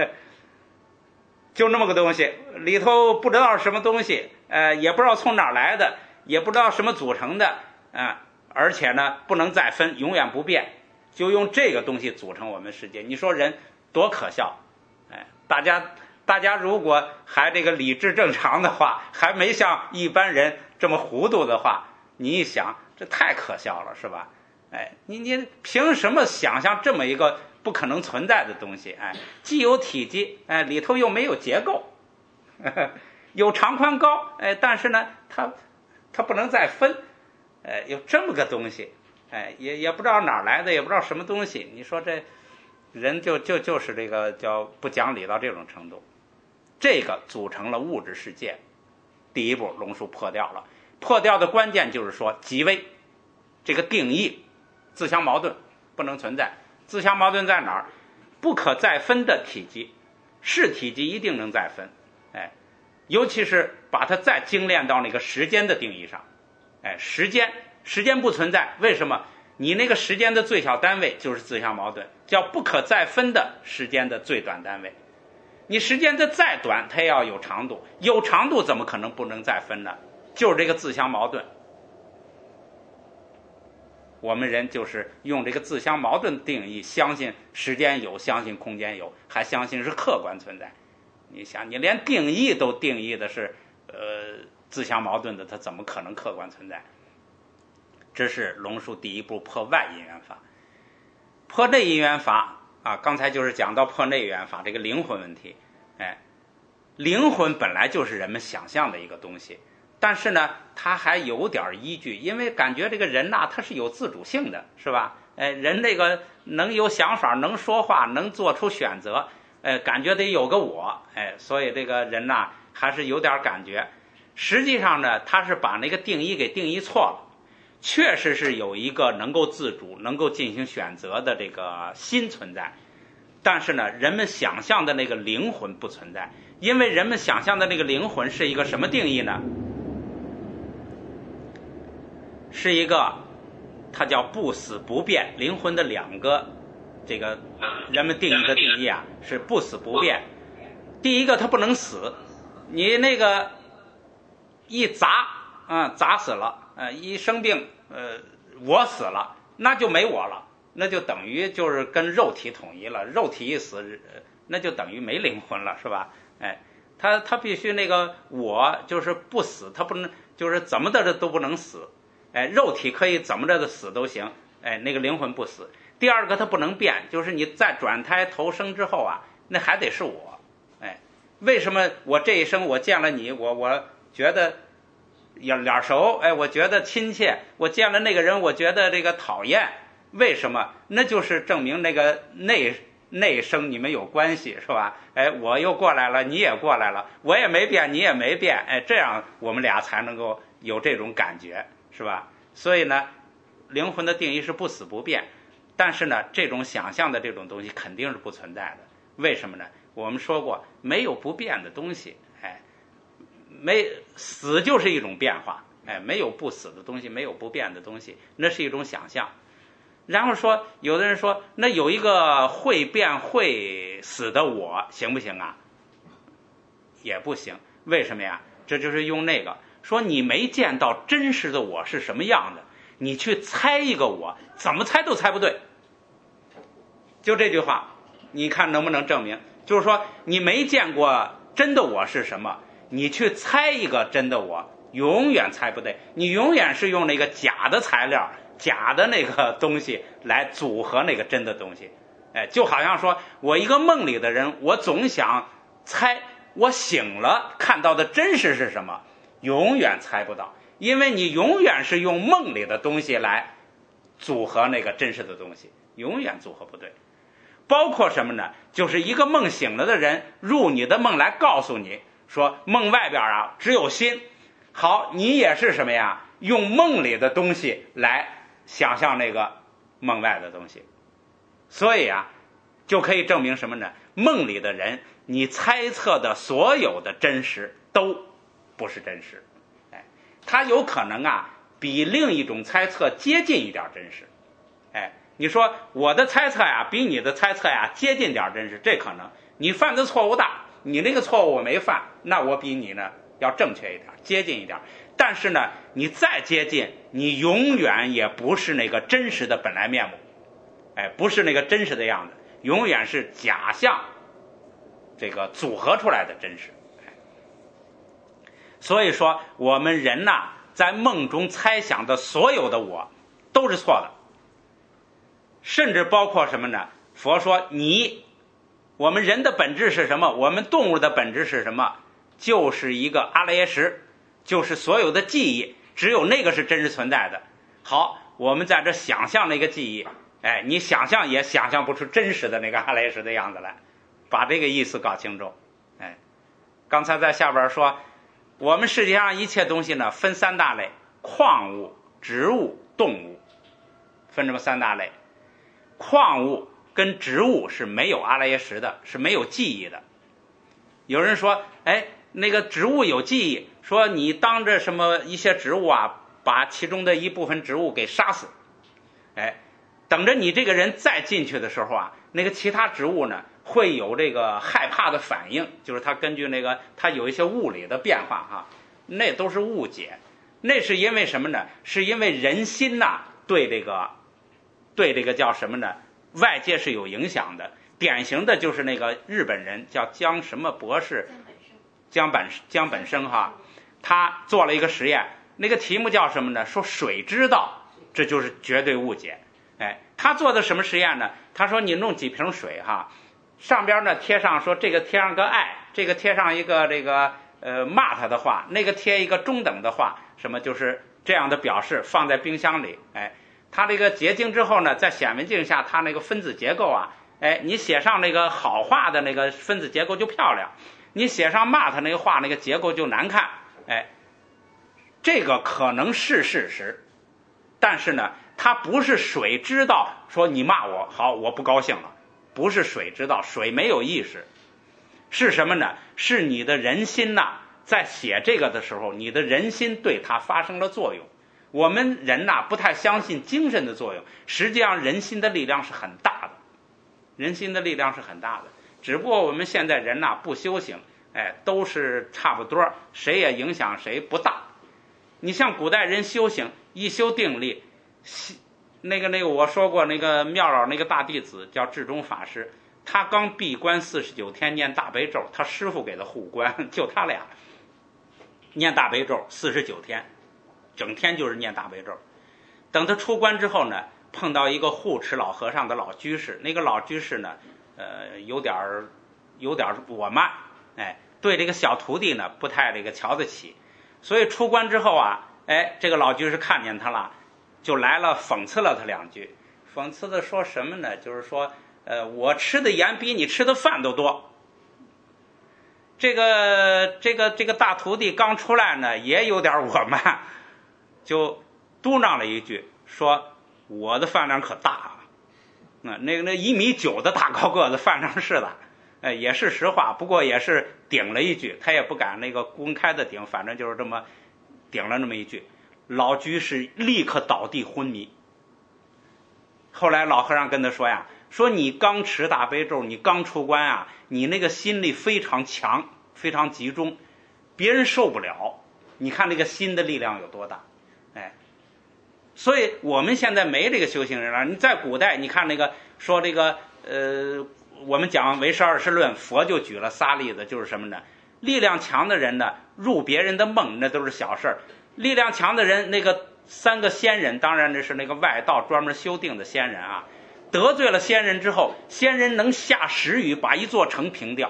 就那么个东西，里头不知道什么东西，也不知道从哪儿来的，也不知道什么组成的，而且呢不能再分，永远不变，就用这个东西组成我们世界。你说人多可笑，哎，大家如果还这个理智正常的话，还没像一般人这么糊涂的话，你一想这太可笑了，是吧？哎，你凭什么想象这么一个不可能存在的东西？哎，既有体积，哎，里头又没有结构，有长宽高，哎，但是呢，它不能再分，哎，有这么个东西，哎，也不知道哪儿来的，也不知道什么东西。你说这人就是这个叫不讲理到这种程度，这个组成了物质世界。第一步，龙树破掉了，破掉的关键就是说即微这个定义自相矛盾，不能存在。自相矛盾在哪儿？不可再分的体积，是体积一定能再分，哎，尤其是把它再精炼到那个时间的定义上，哎，时间不存在，为什么？你那个时间的最小单位就是自相矛盾，叫不可再分的时间的最短单位。你时间的再短，它也要有长度，有长度怎么可能不能再分呢？就是这个自相矛盾。我们人就是用这个自相矛盾定义，相信时间有，相信空间有，还相信是客观存在。你想，你连定义都定义的是自相矛盾的，它怎么可能客观存在？这是龙树第一步破外因缘法。破内因缘法啊，刚才就是讲到破内因缘法这个灵魂问题。哎，灵魂本来就是人们想象的一个东西，但是呢它还有点依据，因为感觉这个人呐他是有自主性的，是吧？人这个能有想法，能说话，能做出选择，感觉得有个我，所以这个人呐还是有点感觉。实际上呢他是把那个定义给定义错了， 确实是有一个能够自主、能够进行选择的这个心存在，但是呢，人们想象的那个灵魂不存在，因为人们想象的那个灵魂是一个什么定义呢？是一个，它叫不死不变。灵魂的两个这个人们定义的定义啊，是不死不变。第一个，它不能死，你那个一砸砸死了，一生病，我死了，那就没我了，那就等于就是跟肉体统一了，肉体一死，那就等于没灵魂了，是吧？哎，他必须那个我就是不死，他不能就是怎么的都不能死，哎，肉体可以怎么着的死都行，哎，那个灵魂不死。第二个，它不能变，就是你在转胎投生之后啊，那还得是我，哎，为什么我这一生我见了你，我觉得脸熟，哎，我觉得亲切，我见了那个人，我觉得这个讨厌，为什么？那就是证明那个内生你们有关系，是吧？哎，我又过来了，你也过来了，我也没变，你也没变，哎，这样我们俩才能够有这种感觉，是吧？所以呢，灵魂的定义是不死不变，但是呢，这种想象的这种东西肯定是不存在的。为什么呢？我们说过，没有不变的东西，哎，没死就是一种变化，哎，没有不死的东西，没有不变的东西，那是一种想象。然后说，有的人说，那有一个会变会死的我，行不行啊？也不行。为什么呀？这就是用那个说，你没见到真实的我是什么样的，你去猜一个我，怎么猜都猜不对。就这句话，你看能不能证明？就是说，你没见过真的我是什么，你去猜一个真的我，永远猜不对。你永远是用那个假的材料、假的那个东西来组合那个真的东西。哎，就好像说我一个梦里的人，我总想猜我醒了看到的真实是什么，永远猜不到，因为你永远是用梦里的东西来组合那个真实的东西，永远组合不对。包括什么呢？就是一个梦醒了的人入你的梦来告诉你说，梦外边啊只有心。好，你也是什么呀？用梦里的东西来想象那个梦外的东西。所以啊，就可以证明什么呢？梦里的人，你猜测的所有的真实都不是真实。哎，他有可能啊比另一种猜测接近一点真实。哎，你说我的猜测呀比你的猜测呀接近点真实，这可能。你犯的错误大，你那个错误我没犯，那我比你呢要正确一点，接近一点。但是呢，你再接近，你永远也不是那个真实的本来面目，哎，不是那个真实的样子，永远是假象，这个组合出来的真实。所以说，我们人呐，在梦中猜想的所有的我都是错的，甚至包括什么呢？佛说我们人的本质是什么？我们动物的本质是什么？就是一个阿赖耶识，就是所有的记忆，只有那个是真实存在的。好，我们在这想象那个记忆，哎，你想象也想象不出真实的那个阿赖耶识的样子来，把这个意思搞清楚。哎，刚才在下边说，我们世界上一切东西呢，分三大类：矿物、植物、动物，分这么三大类。矿物跟植物是没有阿赖耶识的，是没有记忆的。有人说，哎，那个植物有记忆，说你当着什么一些植物啊，把其中的一部分植物给杀死，哎，等着你这个人再进去的时候啊，那个其他植物呢会有这个害怕的反应，就是它根据那个它有一些物理的变化哈，那都是误解。那是因为什么呢？是因为人心呐对这个叫什么呢？外界是有影响的。典型的就是那个日本人叫江什么博士，江本生哈，他做了一个实验，那个题目叫什么呢？说水之道，这就是绝对误解。哎，他做的什么实验呢？他说你弄几瓶水哈，上边呢贴上说这个贴上个爱，这个贴上一个这个骂他的话，那个贴一个中等的话，什么就是这样的表示，放在冰箱里，哎。它这个结晶之后呢，在显微镜下，它那个分子结构啊，哎，你写上那个好话的那个分子结构就漂亮，你写上骂他那个话，那个结构就难看，哎，这个可能是事实， 但是呢，它不是水知道说你骂我，好，我不高兴了，不是水知道，水没有意识，是什么呢？是你的人心呐，在写这个的时候，你的人心对它发生了作用。我们人呐，不太相信精神的作用，实际上人心的力量是很大的，人心的力量是很大的。只不过我们现在人呐不修行，都是差不多，谁也影响谁不大。你像古代人修行，一修定力，那个我说过，那个妙老那个大弟子叫智忠法师，他刚闭关49天念大悲咒，他师父给他护关，就他俩念大悲咒49天，整天就是念大悲咒。等他出关之后呢，碰到一个护持老和尚的老居士，那个老居士呢，有点我慢，对这个小徒弟呢不太这个瞧得起，所以出关之后啊，这个老居士看见他了，就来了讽刺了他2句。讽刺的说什么呢？就是说，我吃的盐比你吃的饭都多。这个大徒弟刚出来呢，也有点我慢，就嘟囔了一句，说我的饭量可大啊。那1.9米的大高个子饭量是的，也是实话，不过也是顶了一句，他也不敢那个公开的顶，反正就是这么顶了那么一句。老居士立刻倒地昏迷。后来老和尚跟他说呀，说你刚持大悲咒，你刚出关啊，你那个心力非常强，非常集中，别人受不了。你看那个心的力量有多大，所以我们现在没这个修行人了。你在古代，你看那个说这个我们讲唯识20论，佛就举了仨例子，就是什么呢？力量强的人呢，入别人的梦那都是小事儿。力量强的人，那个3个仙人，当然这是那个外道专门修定的仙人啊，得罪了仙人之后，仙人能下10雨把一座城平掉，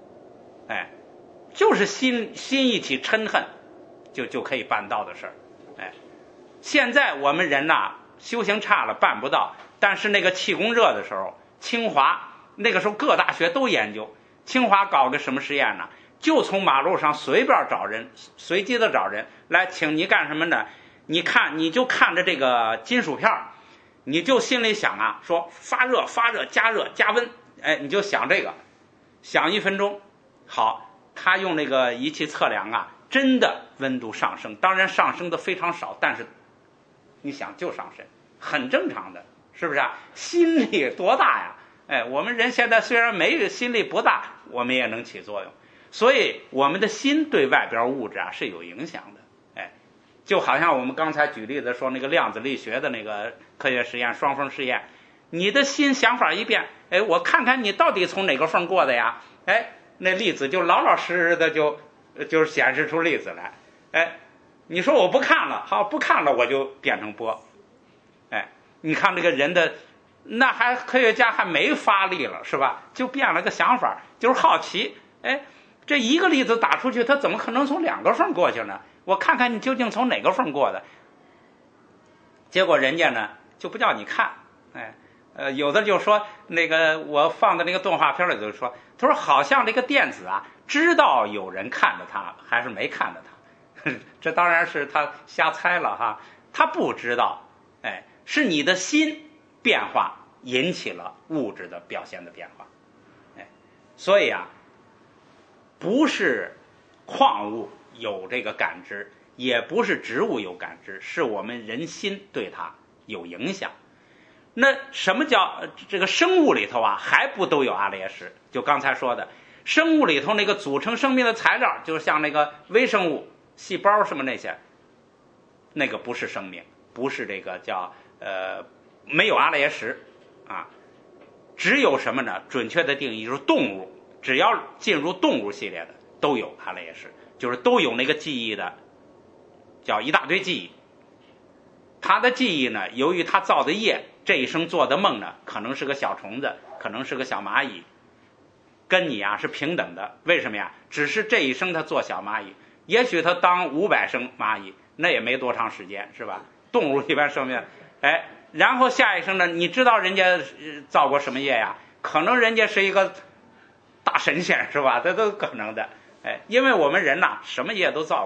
就是心一起嗔恨，就可以办到的事儿。现在我们人呐，修行差了办不到，但是那个气功热的时候，清华那个时候各大学都研究，清华搞个什么实验呢？就从马路上随便找人，随机的找人来，请你干什么呢？你就看着这个金属片，你就心里想啊，说发热加热加温，你就想这个，想1分钟。好，他用那个仪器测量啊，真的温度上升，当然上升的非常少，但是你想就上升，很正常的，是不是啊？心力多大呀？我们人现在虽然没心力不大，我们也能起作用。所以我们的心对外边物质啊是有影响的。就好像我们刚才举例子说那个量子力学的那个科学实验，双缝试验，你的心想法一变，我看看你到底从哪个缝过的呀？那粒子就老老实实的就是显示出粒子来。你说我不看了，好，不看了，我就变成波。你看这个人的，那还科学家还没发力了，是吧？就变了个想法，就是好奇，这一个粒子打出去，它怎么可能从2个缝过去呢？我看看你究竟从哪个缝过的。结果人家呢就不叫你看，有的就说那个我放的那个动画片里头说，他说好像这个电子啊，知道有人看着他，还是没看着他。这当然是他瞎猜了哈，他不知道，是你的心变化引起了物质的表现的变化。所以啊，不是矿物有这个感知，也不是植物有感知，是我们人心对它有影响。那什么叫这个生物里头啊，还不都有阿赖耶识？就刚才说的，生物里头那个组成生命的材料，就像那个微生物、细胞什么那些，那个不是生命，不是这个叫没有阿赖耶识啊。只有什么呢？准确的定义就是动物，只要进入动物系列的都有阿赖耶识，就是都有那个记忆的，叫一大堆记忆。他的记忆呢，由于他造的业，这一生做的梦呢，可能是个小虫子，可能是个小蚂蚁，跟你啊是平等的。为什么呀？只是这一生他做小蚂蚁，也许他当500生蚂蚁，那也没多长时间，是吧？动物一般寿命，然后下一生呢，你知道人家造过什么业呀？可能人家是一个大神仙，是吧？这都可能的。因为我们人呐，什么业都造过。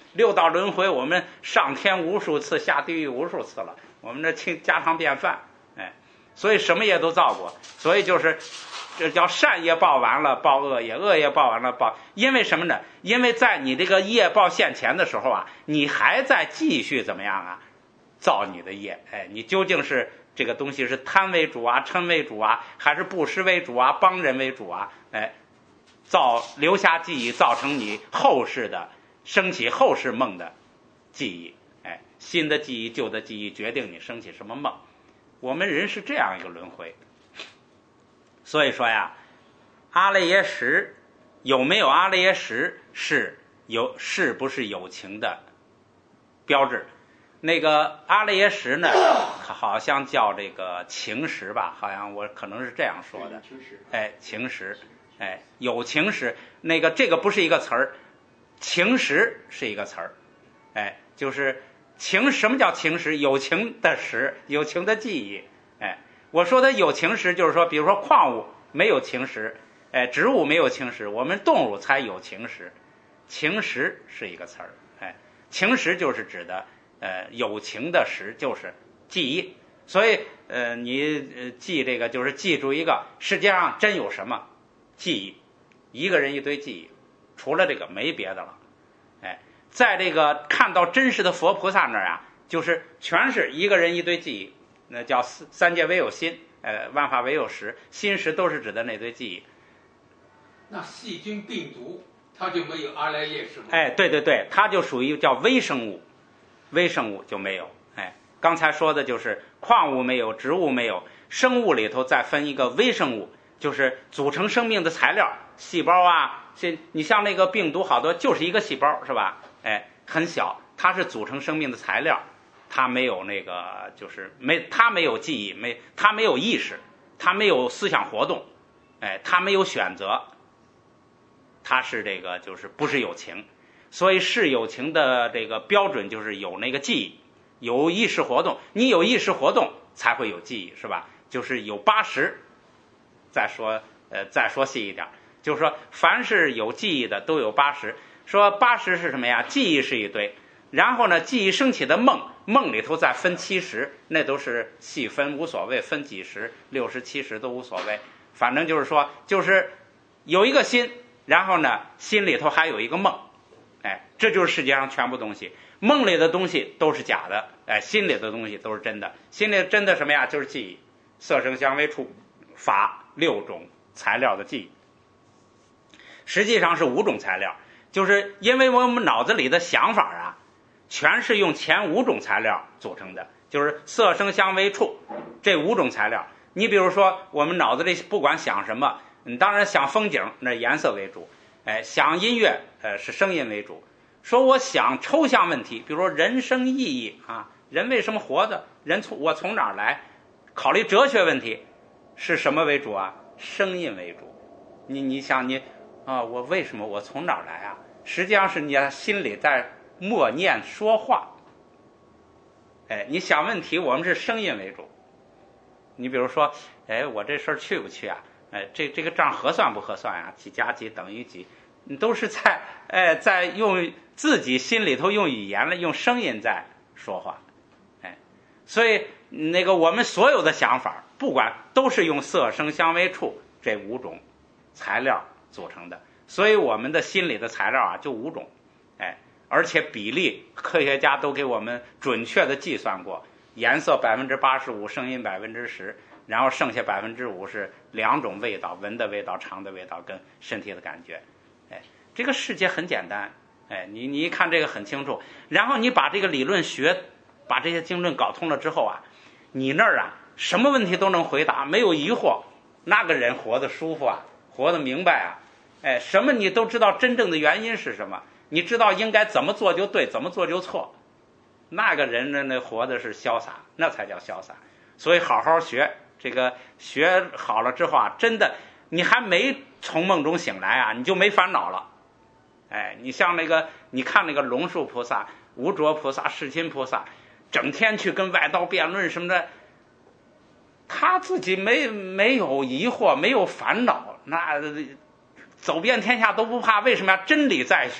六道轮回，我们上天无数次，下地狱无数次了，我们这家常便饭。所以什么业都造过，所以就是这叫善业报完了报恶业，恶业报完了报，因为什么呢？因为在你这个业报现前的时候啊，你还在继续怎么样啊？造你的业。你究竟是这个东西是贪为主啊，嗔为主啊，还是布施为主啊，帮人为主啊？留下记忆，造成你后世的升起后世梦的记忆。新的记忆旧的记忆决定你升起什么梦。我们人是这样一个轮回。所以说呀，阿赖耶识有没有阿赖耶识是不是有情的标志。那个阿赖耶识呢，好像叫这个情识吧，好像我可能是这样说的。情识，有情识，那个这个不是一个词儿，情识是一个词儿。就是情，什么叫情识？有情的识，有情的记忆。我说的有情识，就是说，比如说矿物没有情识，植物没有情识，我们动物才有情识。情识是一个词儿。情识就是指的有情的识，就是记忆。所以你记这个就是记住一个，世界上真有什么记忆？一个人一堆记忆，除了这个没别的了。在这个看到真实的佛菩萨那儿啊，就是全是一个人一堆记忆，那叫三界唯有心，万法唯有识，心识都是指的那堆记忆。 那细菌病毒它就没有阿赖耶识吗？ 对，它就属于叫微生物，微生物就没有。刚才说的就是矿物没有，植物没有，生物里头再分一个微生物，就是组成生命的材料，细胞啊，你像那个病毒好多就是一个细胞，是吧？很小，它是组成生命的材料，它没有那个就是它没有记忆，它没有意识，它没有思想活动，它没有选择，它是这个就是不是有情。所以是有情的这个标准就是有那个记忆，有意识活动。你有意识活动才会有记忆，是吧？就是有80。再说细一点，就是说凡是有记忆的都有80。说80是什么呀？记忆是一堆，然后呢，记忆升起的梦里头再分70，那都是细分，无所谓，分几十、60、70都无所谓。反正就是说，就是有一个心，然后呢，心里头还有一个梦。这就是世界上全部东西。梦里的东西都是假的，心里的东西都是真的。心里真的什么呀？就是记忆，色声香味触法6种材料的记忆，实际上是5种材料。就是因为我们脑子里的想法啊，全是用前5种材料组成的，就是色声香味触这5种材料。你比如说我们脑子里不管想什么，你当然想风景，那颜色为主，想音乐，是声音为主。说我想抽象问题，比如说人生意义啊，人为什么活着，我从哪儿来，考虑哲学问题，是什么为主啊？声音为主。你想我为什么我从哪儿来啊？实际上是你心里在默念说话。你想问题，我们是声音为主。你比如说，我这事儿去不去啊？这个账合算不合算啊？几加几等于几？你都是在用自己心里头用语言了，用声音在说话。所以那个我们所有的想法，不管都是用色声香味触这5种材料组成的。所以我们的心里的材料啊就5种，而且比例科学家都给我们准确的计算过，颜色85%，声音10%，然后剩下5%是2种味道，闻的味道、尝的味道跟身体的感觉。这个世界很简单，你一看这个很清楚，然后你把这个理论学，把这些经论搞通了之后啊，你那儿啊什么问题都能回答，没有疑惑，那个人活得舒服啊，活得明白啊。什么你都知道真正的原因是什么，你知道应该怎么做就对，怎么做就错，那个人那活的是潇洒，那才叫潇洒。所以好好学，这个学好了之后啊，真的你还没从梦中醒来啊，你就没烦恼了。你像你看那个龙树菩萨、无着菩萨、世亲菩萨，整天去跟外道辩论什么的，他自己没有疑惑，没有烦恼，那走遍天下都不怕。为什么呀？真理在胸，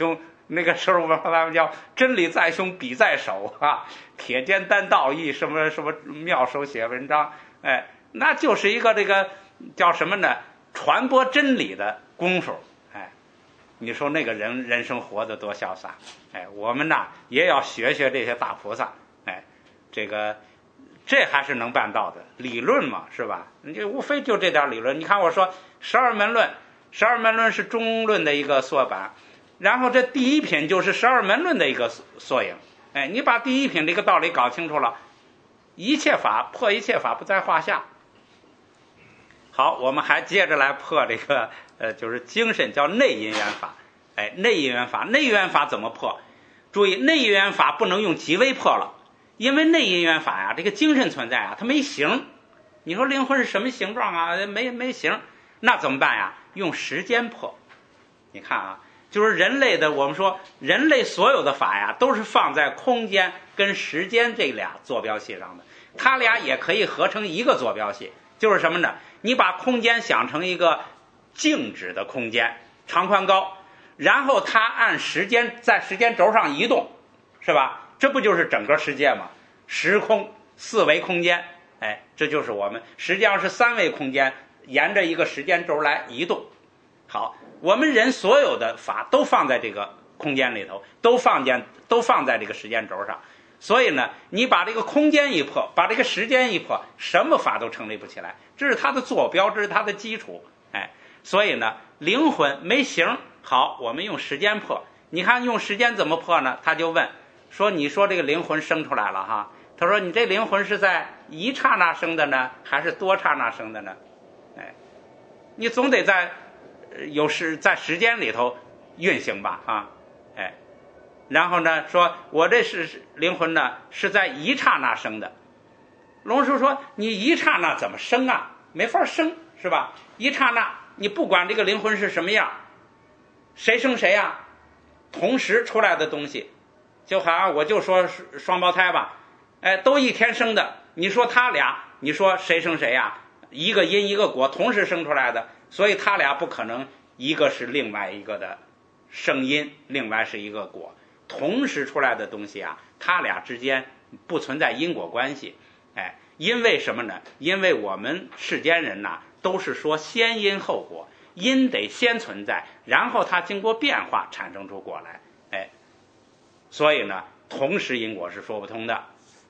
那个时候我们他们叫真理在胸，笔在手啊，铁肩担道义，什么什么妙手写文章，哎，那就是一个这个叫什么呢？传播真理的功夫，哎，你说那个人生活得多潇洒，哎，我们呢也要学学这些大菩萨，哎，这还是能办到的理论嘛，是吧？你就无非就这点理论。你看我说十二门论是中论的一个缩版，然后这第一品就是十二门论的一个缩影。哎，你把第一品这个道理搞清楚了，一切法破一切法不在话下。好，我们还接着来破这个就是精神叫内因缘法。哎，内因缘法怎么破？注意，内因缘法不能用极微破了，因为内因缘法呀，这个精神存在啊，它没形。你说灵魂是什么形状啊？没形，那怎么办呀？用时间破。你看啊，就是人类的，我们说人类所有的法呀，都是放在空间跟时间这俩坐标系上的，它俩也可以合成一个坐标系，就是什么呢？你把空间想成一个静止的空间，长宽高，然后它按时间在时间轴上移动，是吧？这不就是整个世界吗？时空四维空间，哎，这就是我们实际上是三维空间沿着一个时间轴来移动。好，我们人所有的法都放在这个空间里头，都放在这个时间轴上。所以呢，你把这个空间一破，把这个时间一破，什么法都成立不起来。这是它的坐标，这是它的基础。哎，所以呢，灵魂没形，好，我们用时间破。你看用时间怎么破呢？他就问说：“你说这个灵魂生出来了哈？”他说：“你这灵魂是在一刹那生的呢，还是多刹那生的呢？”哎，你总得在在时间里头运行吧啊，哎。然后呢，说我这是灵魂呢，是在一刹那生的。龙叔说：“你一刹那怎么生啊？没法生，是吧？一刹那，你不管这个灵魂是什么样，谁生谁啊？同时出来的东西，就好像我就说双胞胎吧，哎，都一天生的。你说他俩，你说谁生谁呀？一个因一个果，同时生出来的，所以他俩不可能一个是另外一个的生因，另外是一个果。”同时出来的东西啊，它俩之间不存在因果关系，哎，因为什么呢？因为我们世间人呐，都是说先因后果，因得先存在，然后它经过变化产生出果来，哎，所以呢，同时因果是说不通的。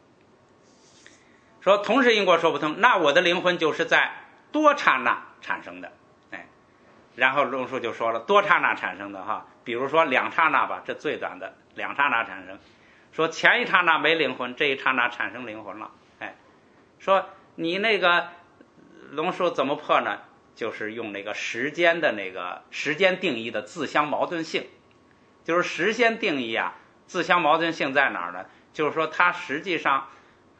说同时因果说不通，那我的灵魂就是在多刹那产生的，哎，然后龙树就说了，多刹那产生的哈，比如说两刹那吧，这最短的。两刹那产生，说前一刹那没灵魂，这一刹那产生灵魂了。哎，说你那个龙树怎么破呢？就是用那个时间的那个时间定义的自相矛盾性，就是时间定义啊，自相矛盾性在哪儿呢？就是说它实际上，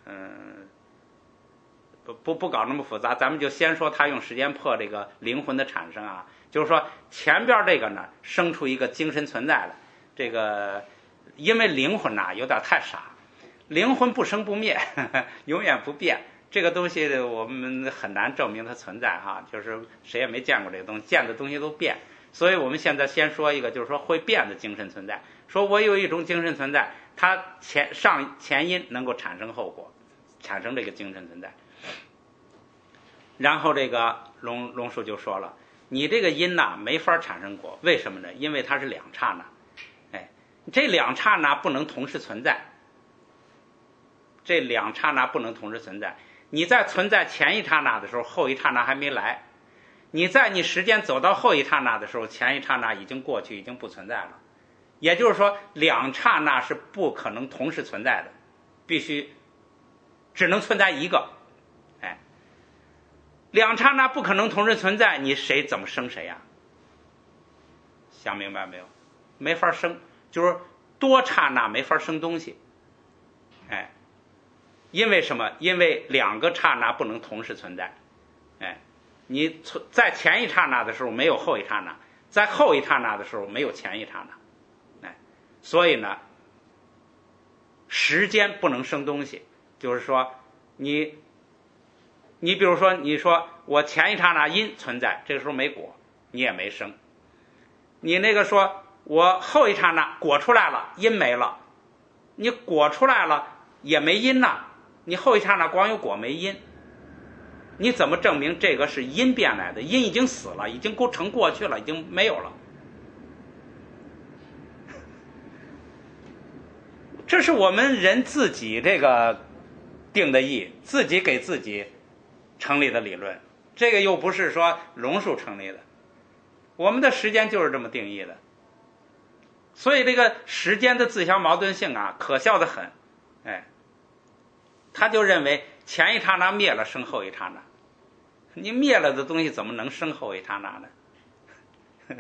不搞那么复杂，咱们就先说它用时间破这个灵魂的产生啊，就是说前边这个呢生出一个精神存在来，这个。因为灵魂呐有点太傻，灵魂不生不灭，永远不变，这个东西我们很难证明它存在哈，就是谁也没见过这个东西，见的东西都变，所以我们现在先说一个，就是说会变的精神存在，说我有一种精神存在，它前因能够产生后果，产生这个精神存在。然后这个龙树就说了，你这个因呐没法产生果，为什么呢？因为它是两刹那。这两刹那不能同时存在，这两刹那不能同时存在。你在存在前一刹那的时候，后一刹那还没来；你在你时间走到后一刹那的时候，前一刹那已经过去，已经不存在了。也就是说，两刹那是不可能同时存在的，必须只能存在一个。哎，两刹那不可能同时存在，你谁怎么生谁呀？想明白没有？没法生。就是多刹那没法生东西，哎，因为什么？因为两个刹那不能同时存在，哎，你在前一刹那的时候没有后一刹那，在后一刹那的时候没有前一刹那，哎，所以呢，时间不能生东西，就是说你比如说你说我前一刹那因存在，这个时候没果，你也没生，你那个说。 我后一刹那果出来了，因没了，你果出来了也没因呐，你后一刹那光有果没因，你怎么证明这个是因变来的？因已经死了，已经成过去了，已经没有了。这是我们人自己这个定的义，自己给自己成立的理论，这个又不是说龙树成立的，我们的时间就是这么定义的。所以这个时间的自相矛盾性啊，可笑得很。他就认为前一刹那灭了，生后一刹那。你灭了的东西怎么能生后一刹那呢？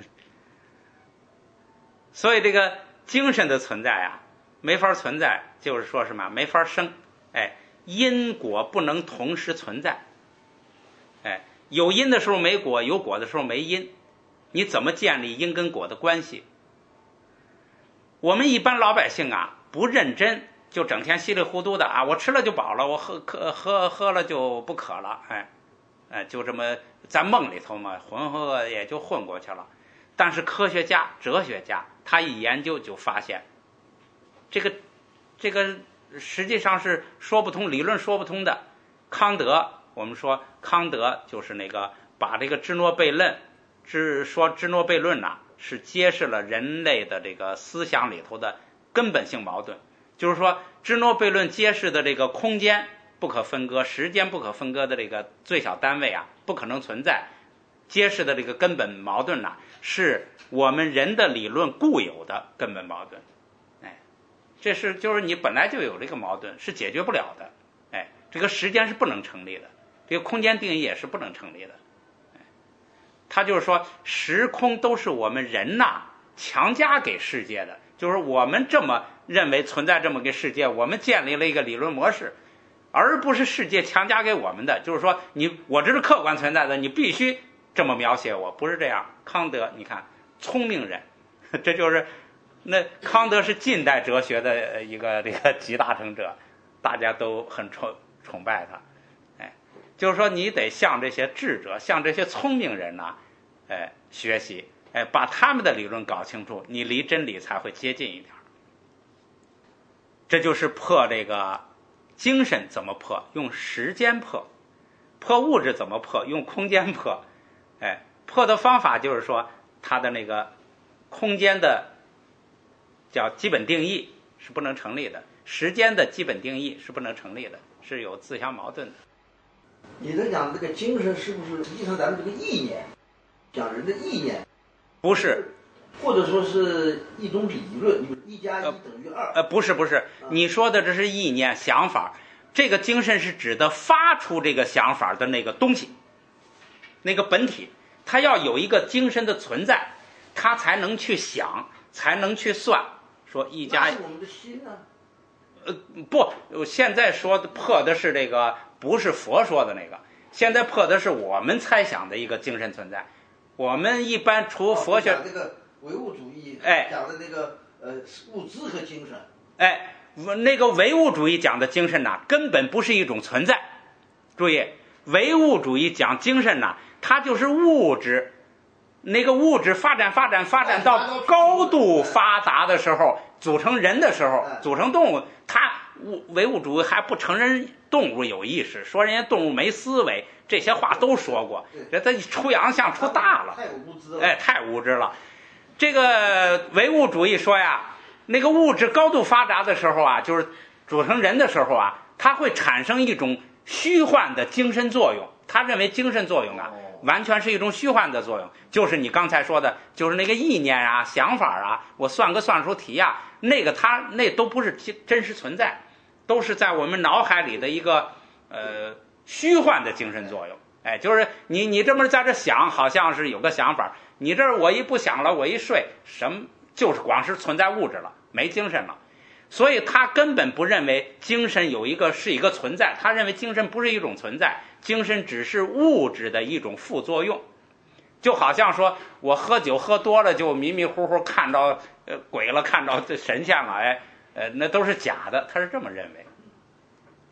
所以这个精神的存在啊，没法存在，就是说什么没法生。因果不能同时存在。有因的时候没果，有果的时候没因，你怎么建立因跟果的关系？我们一般老百姓啊，不认真，就整天稀里糊涂的啊，我吃了就饱了，我喝了就不渴了，就这么在梦里头嘛，浑浑也就混过去了。但是科学家、哲学家，他一研究就发现，这个实际上是说不通，理论说不通的。康德，我们说康德就是那个把这个芝诺悖论，芝诺悖论呐，是揭示了人类的这个思想里头的根本性矛盾。就是说，芝诺悖论揭示的这个空间不可分割、时间不可分割的这个最小单位啊，不可能存在。揭示的这个根本矛盾呢，是我们人的理论固有的根本矛盾。这是就是你本来就有这个矛盾，是解决不了的。这个时间是不能成立的，这个空间定义也是不能成立的。他就是说，时空都是我们人呐强加给世界的，就是我们这么认为存在这么个世界，我们建立了一个理论模式，而不是世界强加给我们的。就是说，我这是客观存在的，你必须这么描写我，不是这样。康德，你看，聪明人，这就是那康德是近代哲学的一个这个集大成者，大家都很崇拜他。就是说你得向这些智者，向这些聪明人呐，学习，把他们的理论搞清楚，你离真理才会接近一点。这就是破这个精神怎么破，用时间破；破物质怎么破，用空间破。破的方法就是说，它的那个空间的叫基本定义是不能成立的，时间的基本定义是不能成立的，是有自相矛盾的。 你在讲这个精神是不是实际上咱们这个意念，讲人的意念？ 不是， 或者说是一种理论，就是1+1等于2。 不是，你说的这是意念想法，这个精神是指的发出这个想法的那个东西，那个本体，它要有一个精神的存在，它才能去想，才能去算。说1+1， 那是我们的心呢？ 不，现在说的破的是这个，不是佛说的那个，现在破的是我们猜想的一个精神存在。我们一般除佛学， 讲这个唯物主义，讲的那个物质和精神， 那个唯物主义讲的精神呐，根本不是一种存在。注意，唯物主义讲精神呐，它就是物质，那个物质发展到高度发达的时候，组成人的时候，组成动物，唯物主义还不承认动物有意识，说人家动物没思维，这些话都说过。这他出洋相出大了，太无知了。这个唯物主义说呀，那个物质高度发达的时候啊，就是组成人的时候啊，它会产生一种虚幻的精神作用。他认为精神作用啊，完全是一种虚幻的作用，就是你刚才说的，就是那个意念啊、想法啊，我算个算术题啊，那都不是真实存在，都是在我们脑海里的一个虚幻的精神作用。就是你这么在这想，好像是有个想法，你这我一不想了，我一睡，什么就是光是存在物质了，没精神了。所以他根本不认为精神是一个存在，他认为精神不是一种存在，精神只是物质的一种副作用。就好像说我喝酒喝多了就迷迷糊糊看到鬼了，看到神仙了，那都是假的，他是这么认为。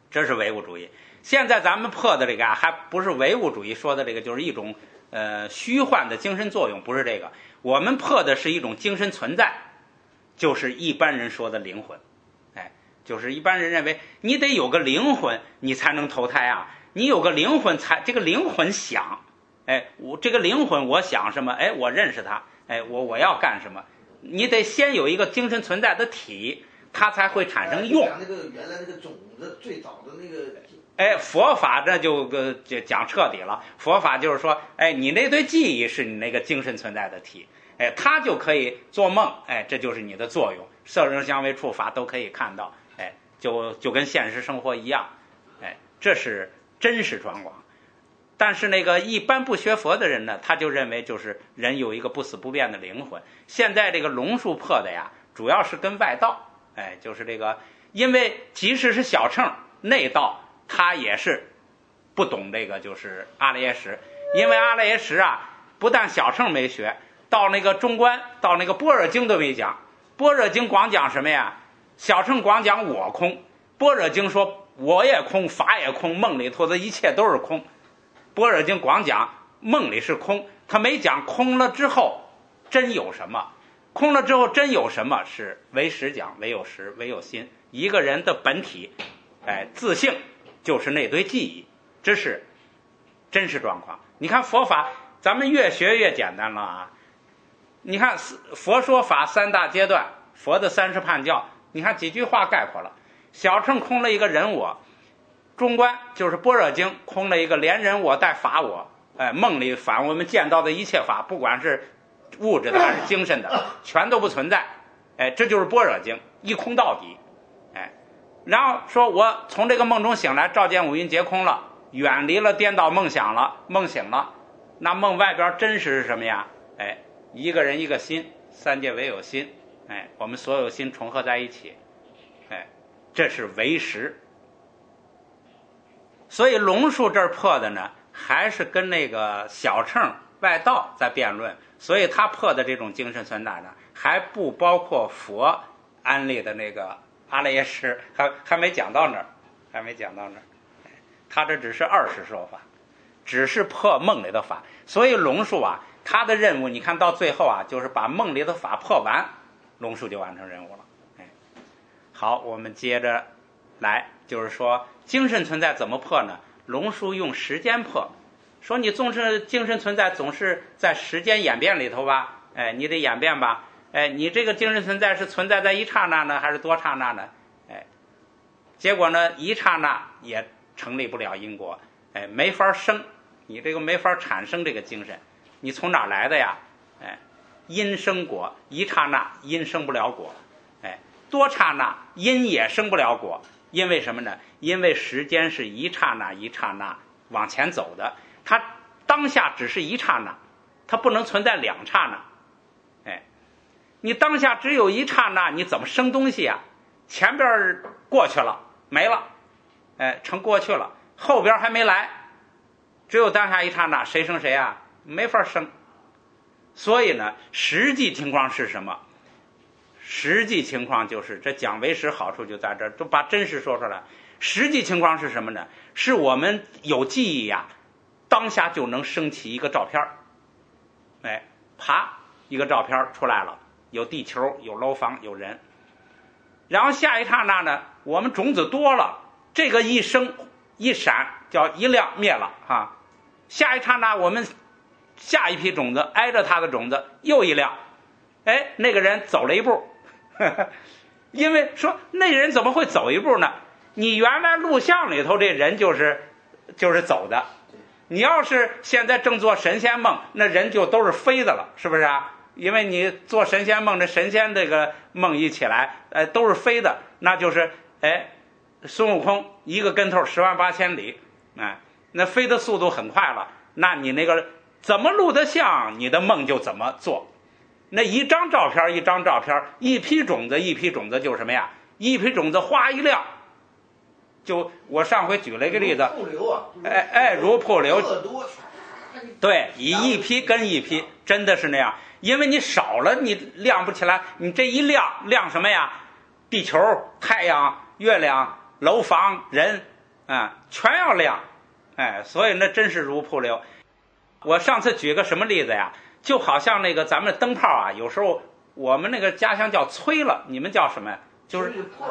这是唯物主义。现在咱们破的这个啊，还不是唯物主义说的这个，就是一种虚幻的精神作用，不是这个。我们破的是一种精神存在，就是一般人说的灵魂。就是一般人认为你得有个灵魂，你才能投胎啊。你有个灵魂才这个灵魂想，我这个灵魂我想什么，我认识它，我要干什么。你得先有一个精神存在的体，它才会产生用。 那个原来那个种子最早的那个。 佛法这就讲彻底了。佛法就是说，你那堆记忆是你那个精神存在的体，它就可以做梦，这就是你的作用。色声香味触法都可以看到，就跟现实生活一样，这是真实状况。但是那个一般不学佛的人呢，他就认为就是人有一个不死不变的灵魂。现在这个龙树破的呀，主要是跟外道，就是这个，因为即使是小乘内道，他也是不懂这个就是阿赖耶识，因为阿赖耶识啊，不但小乘没学，到那个中观，到那个般若经都没讲。般若经光讲什么呀？小乘光讲我空，般若经说我也空，法也空，梦里头的一切都是空。般若经光讲梦里是空，他没讲空了之后真有什么。空了之后真有什么？是唯识讲，唯有识，唯有心。一个人的本体，自性就是那堆记忆，这是真实状况。你看佛法，咱们越学越简单了啊！你看佛说法三大阶段，佛的30判教，你看几句话概括了。小乘空了一个人我，中观就是般若经空了一个连人我带法我，梦里反我们见到的一切法，不管是物质的还是精神的，全都不存在，这就是般若经一空到底。然后说我从这个梦中醒来，照见五蕴皆空了，远离了颠倒梦想了，梦醒了。那梦外边真实是什么呀？一个人一个心，三界唯有心，我们所有心重合在一起，这是唯识。所以龙树这儿破的呢，还是跟那个小乘外道在辩论，所以他破的这种精神存在呢，还不包括佛安利的那个阿赖耶识，还没讲到那儿，他这只是20说法，只是破梦里的法。所以龙树啊，他的任务你看到最后啊，就是把梦里的法破完，龙树就完成任务了。好，我们接着来，就是说精神存在怎么破呢？龙树用时间破，说你总是精神存在总是在时间演变里头吧，你得演变吧，你这个精神存在是存在在一刹那呢，还是多刹那呢？结果呢，一刹那也成立不了因果，没法生，你这个没法产生这个精神，你从哪来的呀？因生果，一刹那因生不了果，多刹那因也生不了果。因为什么呢？因为时间是一刹那一刹那往前走的，它当下只是一刹那，它不能存在2刹那。你当下只有一刹那，你怎么生东西啊？前边过去了没了，成过去了，后边还没来，只有当下一刹那，谁生谁啊？没法生。所以呢，实际情况是什么？实际情况就是这讲唯识好处就在这儿，就把真实说出来。实际情况是什么呢？是我们有记忆呀，当下就能升起一个照片，啪，一个照片出来了，有地球，有楼房，有人。然后下一刹那呢，我们种子多了，这个一生一闪叫一亮灭了哈。下一刹那我们下一批种子挨着它的种子又一亮，那个人走了一步。因为说那人怎么会走一步呢？你原来录像里头这人就是走的，你要是现在正做神仙梦，那人就都是飞的了，是不是啊？因为你做神仙梦，这神仙这个梦一起来，都是飞的，那就是孙悟空一个跟头108000里，那飞的速度很快了，那你那个怎么录的像，你的梦就怎么做。那一张照片一张照片，一批种子一批种子，就是什么呀？一批种子哗一亮，就我上回举了一个例子，如瀑流，对，一批跟一批，真的是那样。因为你少了，你亮不起来，你这一亮什么呀？地球、太阳、月亮、楼房、人， 全要亮，所以那真是如瀑流。我上次举个什么例子呀？就好像那个咱们的灯泡啊，有时候我们那个家乡叫催了，你们叫什么呀？就是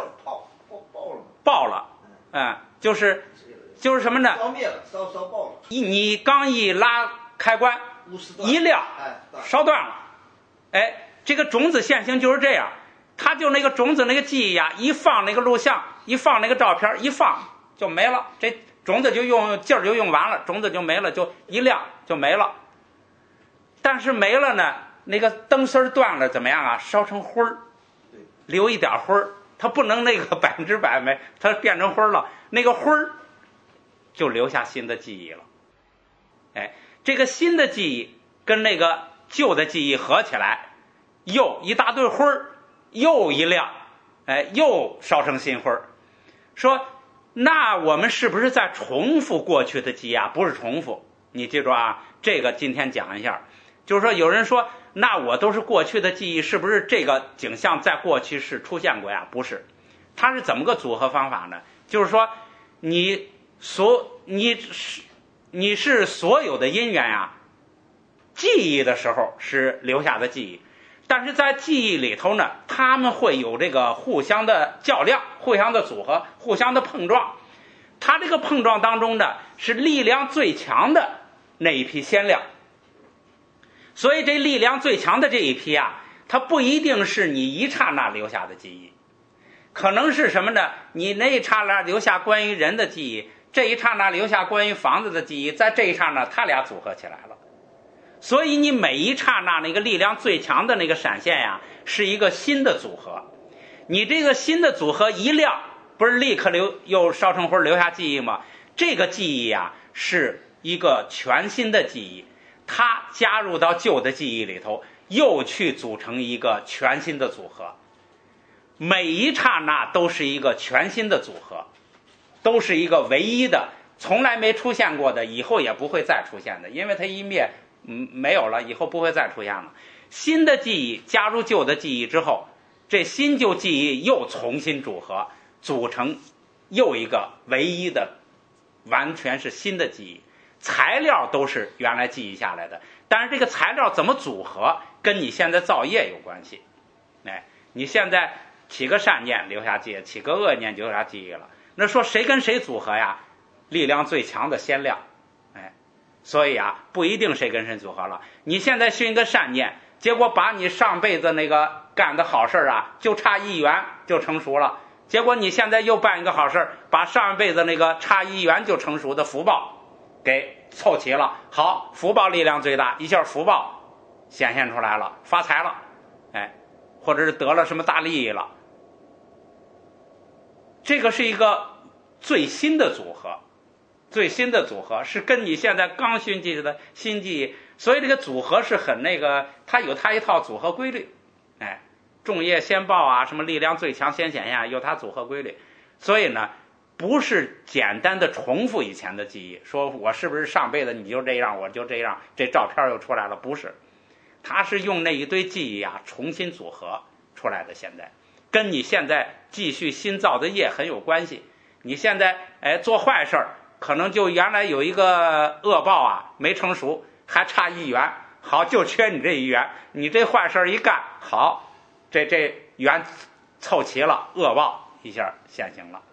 爆了，就是什么呢？ 烧灭了，烧爆了。 你刚一拉开关，一亮，烧断了。这个种子现行就是这样，它就那个种子那个记忆啊，一放那个录像，一放那个照片，一放就没了，这种子就劲儿就用完了，种子就没了，就一亮就没了。但是没了呢，那个灯丝断了怎么样啊？烧成灰儿，留一点灰儿，它不能那个100%没，它变成灰儿了，那个灰儿就留下新的记忆了。这个新的记忆跟那个旧的记忆合起来，又一大堆灰儿，又一亮，又烧成新灰儿。说那我们是不是在重复过去的记忆啊？不是重复，你记住啊，这个今天讲一下。就是说有人说那我都是过去的记忆，是不是这个景象在过去是出现过呀？不是，它是怎么个组合方法呢？就是说你是所有的因缘啊，记忆的时候是留下的记忆，但是在记忆里头呢，他们会有这个互相的较量，互相的组合，互相的碰撞。它这个碰撞当中呢，是力量最强的那一批先亮。所以这力量最强的这一批啊，它不一定是你一刹那留下的记忆，可能是什么呢？你那一刹那留下关于人的记忆，这一刹那留下关于房子的记忆，在这一刹那它俩组合起来了。所以你每一刹那那个力量最强的那个闪现呀，是一个新的组合。你这个新的组合一亮，不是立刻又烧成灰留下记忆吗？这个记忆呀，是一个全新的记忆，它加入到旧的记忆里头，又去组成一个全新的组合。每一刹那都是一个全新的组合，都是一个唯一的，从来没出现过的，以后也不会再出现的，因为它一灭没有了，以后不会再出现了。新的记忆加入旧的记忆之后，这新旧记忆又重新组合，组成又一个唯一的完全是新的记忆。材料都是原来记忆下来的，但是这个材料怎么组合跟你现在造业有关系。你现在起个善念留下记忆，起个恶念留下记忆了，那说谁跟谁组合呀？力量最强的先亮。所以啊，不一定谁跟谁组合了。你现在熏一个善念，结果把你上辈子那个干的好事啊，就差1元就成熟了。结果你现在又办一个好事，把上辈子那个差1元就成熟的福报给凑齐了。好，福报力量最大，一下福报显现出来了，发财了，或者是得了什么大利益了。这个是一个最新的组合。最新的组合是跟你现在刚熏记的新记忆，所以这个组合是很它有它一套组合规律。众业先报啊，什么力量最强先显现，有它组合规律。所以呢，不是简单的重复以前的记忆，说我是不是上辈子你就这样，我就这样，这照片又出来了，不是。它是用那一堆记忆啊重新组合出来的，现在跟你现在继续新造的业很有关系。你现在做坏事儿，可能就原来有一个恶报啊没成熟，还差1元，好，就缺你这1元，你这坏事一干，好，这元凑齐了，恶报一下现行了。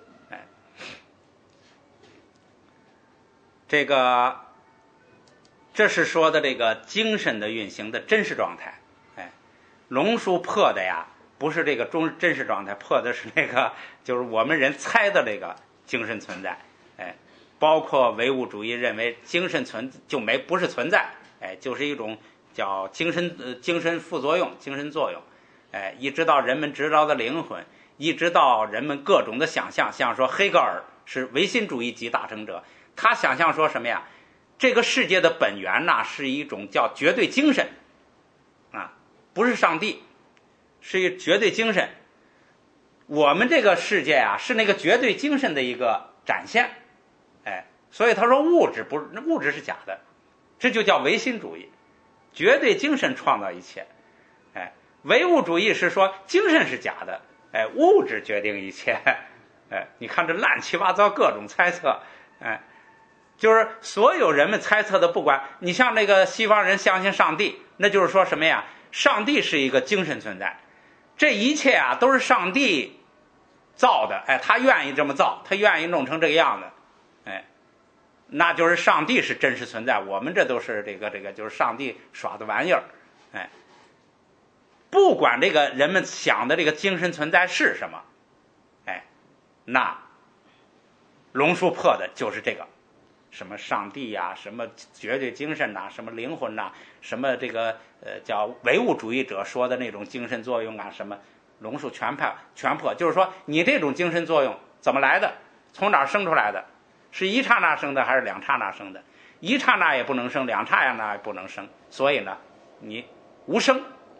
这是说的这个精神的运行的真实状态。龙树破的呀，不是这个真实状态，破的是那个就是我们人猜的这个精神存在。包括唯物主义认为精神不是存在，就是一种叫精神副作用、精神作用，一直到人们知道的灵魂，一直到人们各种的想象，像说黑格尔是唯心主义集大成者，他想象说什么呀？这个世界的本源呢，是一种叫绝对精神啊，不是上帝，是一绝对精神。我们这个世界啊，是那个绝对精神的一个展现。所以他说物质是假的，这就叫唯心主义，绝对精神创造一切。唯物主义是说精神是假的，物质决定一切。 你看这乱七八糟各种猜测，就是所有人们猜测的，不管你像那个西方人相信上帝，那就是说什么呀？上帝是一个精神存在，这一切啊都是上帝造的，他愿意这么造，他愿意弄成这个样子，那就是上帝是真实存在，我们这都是这个就是上帝耍的玩意儿，不管这个人们想的这个精神存在是什么，那龙树破的就是这个，什么上帝呀，什么绝对精神呐，什么灵魂呐，什么这个叫唯物主义者说的那种精神作用啊，什么龙树全破，就是说你这种精神作用怎么来的，从哪儿生出来的，是一刹那生的还是两刹那生的？一刹那也不能生，两刹那也不能生，所以呢，你无生，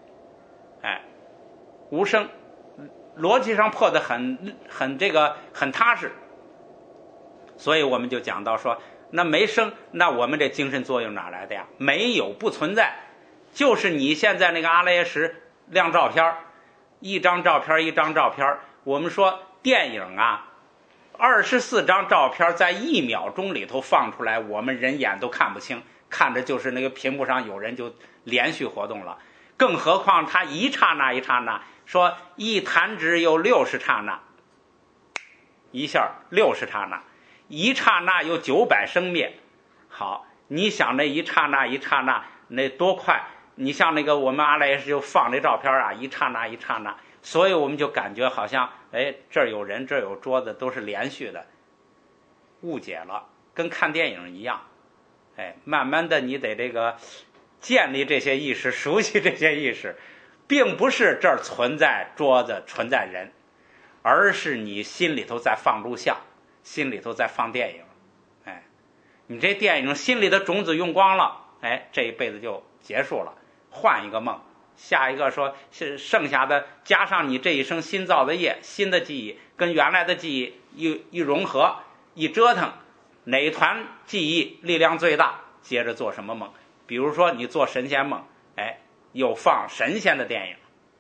无生，逻辑上破得很踏实。所以我们就讲到说，那没生，那我们这精神作用哪来的呀？没有，不存在，就是你现在那个阿赖耶识亮照片，一张照片一张照片，我们说电影啊，24张照片在1秒钟里头放出来，我们人眼都看不清，看着就是那个屏幕上有人就连续活动了，更何况它一刹那一刹那，说一弹指有60刹那，一下60刹那，一刹那有900生灭。好，你想那一刹那一刹那那多快，你像那个我们阿赖耶识就放这照片啊，一刹那一刹那，所以我们就感觉好像这儿有人这儿有桌子都是连续的，误解了，跟看电影一样。慢慢的你得这个建立这些意识，熟悉这些意识，并不是这儿存在桌子存在人，而是你心里头在放录像，心里头在放电影。你这电影心里的种子用光了，这一辈子就结束了，换一个梦，下一个说是剩下的加上你这一生新造的业，新的记忆跟原来的记忆一融合一折腾，哪一团记忆力量最大，接着做什么梦。比如说你做神仙梦，又放神仙的电影。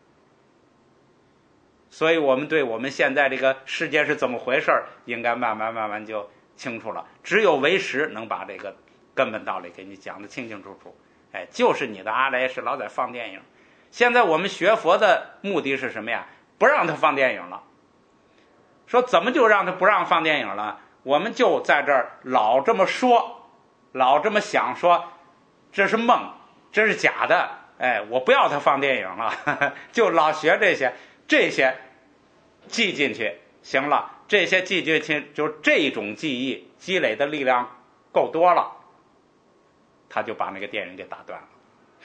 所以我们对我们现在这个世界是怎么回事应该慢慢就清楚了。只有唯识能把这个根本道理给你讲得清清楚楚。就是你的阿赖耶识老在放电影。现在我们学佛的目的是什么呀？不让他放电影了。说怎么就让他不让放电影了？我们就在这儿老这么说，老这么想，说这是梦，这是假的，我不要他放电影了，就老学这些记进去，行了，这些记进去，就这种记忆积累的力量够多了，他就把那个电影给打断了。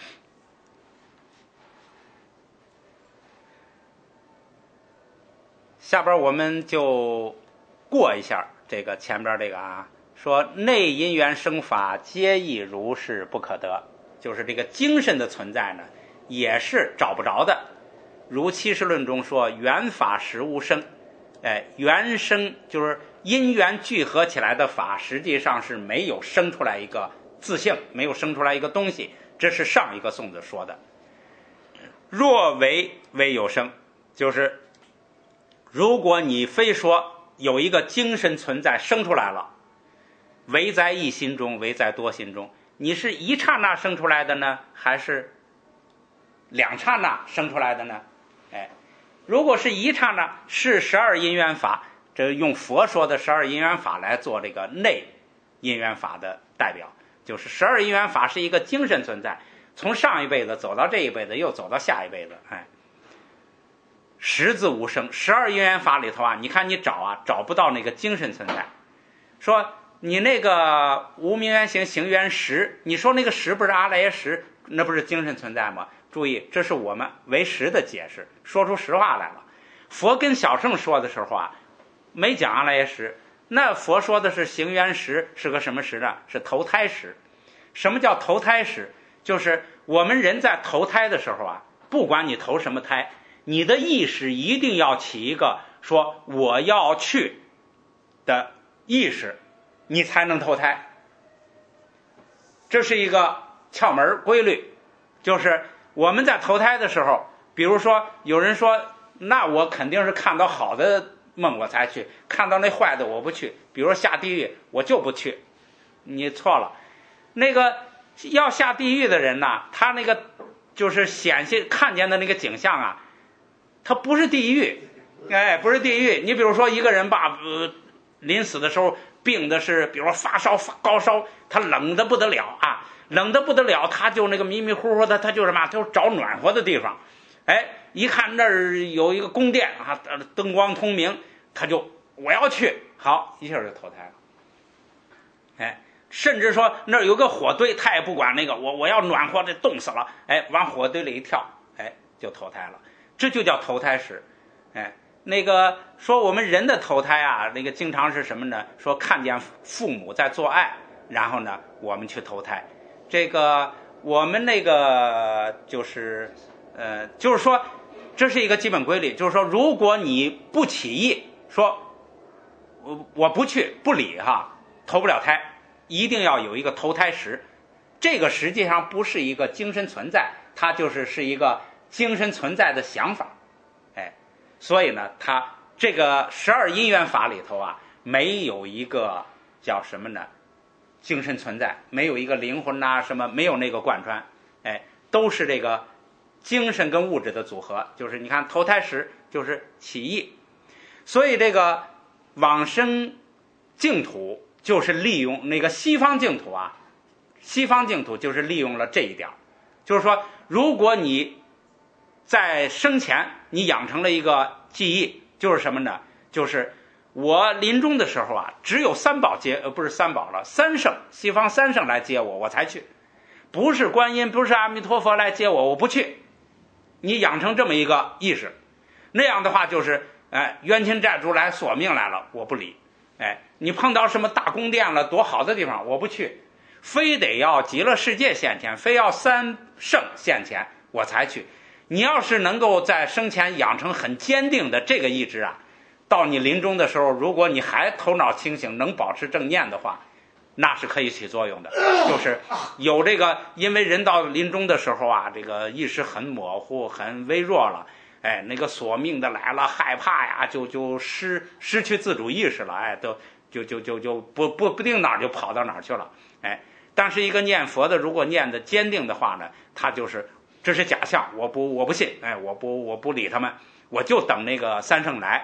下边我们就过一下这个前边这个啊，说内因缘生法皆亦如是不可得，就是这个精神的存在呢，也是找不着的。如七识论中说，缘法实无生，缘生就是因缘聚合起来的法，实际上是没有生出来一个自性，没有生出来一个东西，这是上一个颂子说的。若为有生，就是如果你非说有一个精神存在生出来了，唯在一心中，唯在多心中，你是一刹那生出来的呢，还是两刹那生出来的呢？如果是一刹那，是12因缘法，这用佛说的12因缘法来做这个内因缘法的代表，就是12因缘法是一个精神存在，从上一辈子走到这一辈子，又走到下一辈子，实自无生。12因缘法里头啊，你看你找不到那个精神存在。说你那个无明缘行行缘识，你说那个识不是阿赖耶识，那不是精神存在吗？注意，这是我们为识的解释，说出实话来了。佛跟小乘说的时候啊，没讲阿赖耶识，那佛说的是行缘识，是个什么识呢？是投胎识。什么叫投胎识？就是我们人在投胎的时候啊，不管你投什么胎，你的意识一定要起一个说我要去的意识，你才能投胎。这是一个窍门规律，就是我们在投胎的时候，比如说有人说，那我肯定是看到好的梦我才去，看到那坏的我不去，比如下地狱我就不去。你错了，那个要下地狱的人呐，他那个就是显现看见的那个景象啊，他不是地狱，不是地狱。你比如说一个人吧，临死的时候病的是，比如说发烧发高烧，他冷的不得了啊，冷的不得了，他就那个迷迷糊糊的，他就什么，就找暖和的地方。一看那儿有一个宫殿啊，灯光通明，他就我要去，好，一下就投胎了。甚至说那儿有个火堆，他也不管那个，我要暖和，这冻死了，往火堆里一跳，就投胎了。这就叫投胎史。那个说我们人的投胎啊，那个经常是什么呢？说看见父母在做爱，然后呢我们去投胎。这个我们那个就是说这是一个基本规律，就是说如果你不起意说我不去不理投不了胎，一定要有一个投胎时。这个实际上不是一个精神存在，它是一个精神存在的想法。所以呢，它这个12因缘法里头啊，没有一个叫什么呢？精神存在，没有一个灵魂呐，什么没有那个贯穿，都是这个精神跟物质的组合。就是你看投胎时就是起意，所以这个往生净土就是利用那个西方净土啊，西方净土就是利用了这一点，就是说，如果你在生前你养成了一个记忆，就是什么呢？就是我临终的时候啊，只有三宝不是三宝了，三圣，西方三圣来接我才去，不是观音，不是阿弥陀佛来接我不去。你养成这么一个意识，那样的话就是冤亲债主来索命来了，我不理。你碰到什么大宫殿了，多好的地方，我不去，非得要极乐世界现前，非要三圣现前我才去。你要是能够在生前养成很坚定的这个意志啊，到你临终的时候，如果你还头脑清醒，能保持正念的话，那是可以起作用的。就是有这个，因为人到临终的时候啊，这个意识很模糊，很微弱了，那个索命的来了，害怕呀，就失去自主意识了，都就不定哪儿就跑到哪儿去了，但是一个念佛的，如果念的坚定的话呢，他就是这是假象，我不信，我不理他们，我就等那个三圣来。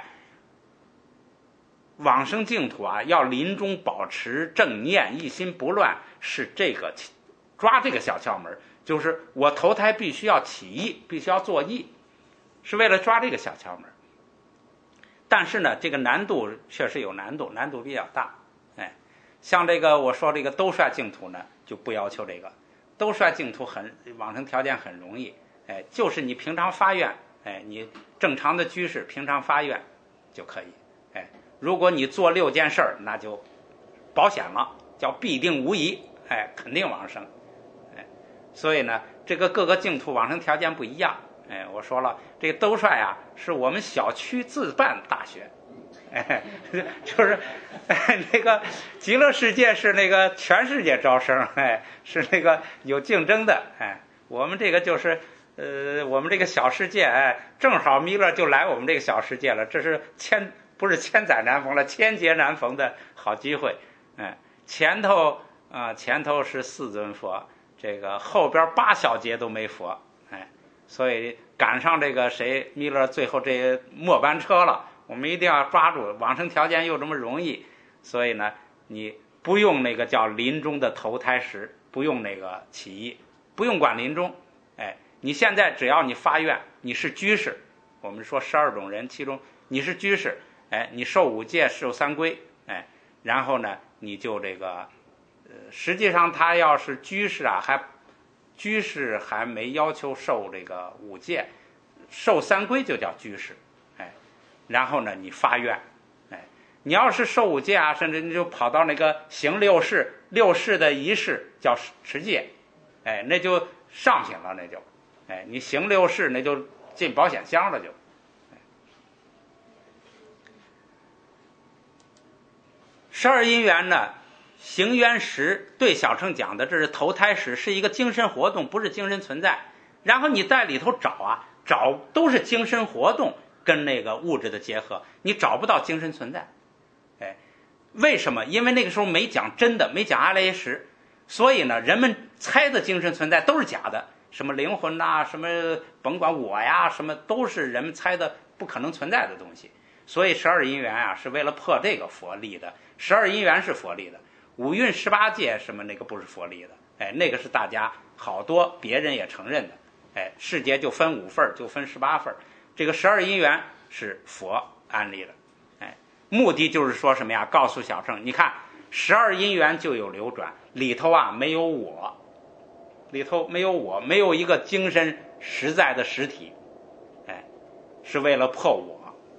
往生净土啊，要临终保持正念，一心不乱，是这个抓这个小窍门，就是我投胎必须要起意，必须要作意，是为了抓这个小窍门。但是呢，这个难度确实有难度比较大。像这个我说这个兜率净土呢，就不要求这个。兜率净土往生条件很容易，就是你平常发愿，你正常的居士平常发愿就可以。如果你做6件事儿，那就保险了，叫必定无疑，肯定往生。所以呢，这个各个净土往生条件不一样。我说了，这个兜率啊，是我们小区自办大学。就是那个极乐世界是那个全世界招生，是那个有竞争的。我们这个就是我们这个小世界，正好弥勒就来我们这个小世界了，这是不是千载难逢了，千劫难逢的好机会。前头是4尊佛，这个后边8小节都没佛，所以赶上这个弥勒最后这末班车了，我们一定要抓住。往生条件又这么容易，所以呢，你不用那个叫临终的投胎时，不用那个起意，不用管临终。你现在只要你发愿，你是居士，我们说12种人，其中你是居士，你受5戒，受3归，然后呢，你就这个，实际上他要是居士啊，居士还没要求受这个5戒，受3归就叫居士，然后呢，你发愿，你要是受5戒啊，甚至你就跑到那个行6世的仪式叫持戒，那就上品了，那就，你行6世那就进保险箱了就。12因缘呢，行缘时对小乘讲的，这是投胎时，是一个精神活动，不是精神存在。然后你在里头找都是精神活动， 跟那个物质的结合，你找不到精神存在。哎，为什么？因为那个时候没讲真的，没讲阿赖耶识，所以呢，人们猜的精神存在都是假的，什么灵魂呐，什么甭管我呀，什么都是人们猜的不可能存在的东西。所以12因缘啊，是为了破这个佛立的。12因缘是佛立的，五蕴18界什么那个不是佛立的。哎，那个是大家好多别人也承认的。哎，世界就分5份，就分18份，这个12因缘是佛安立的。哎，目的就是说什么呀？告诉小乘，你看12因缘就有流转，里头啊没有我，里头没有我，没有一个精神实在的实体。哎，是为了破我。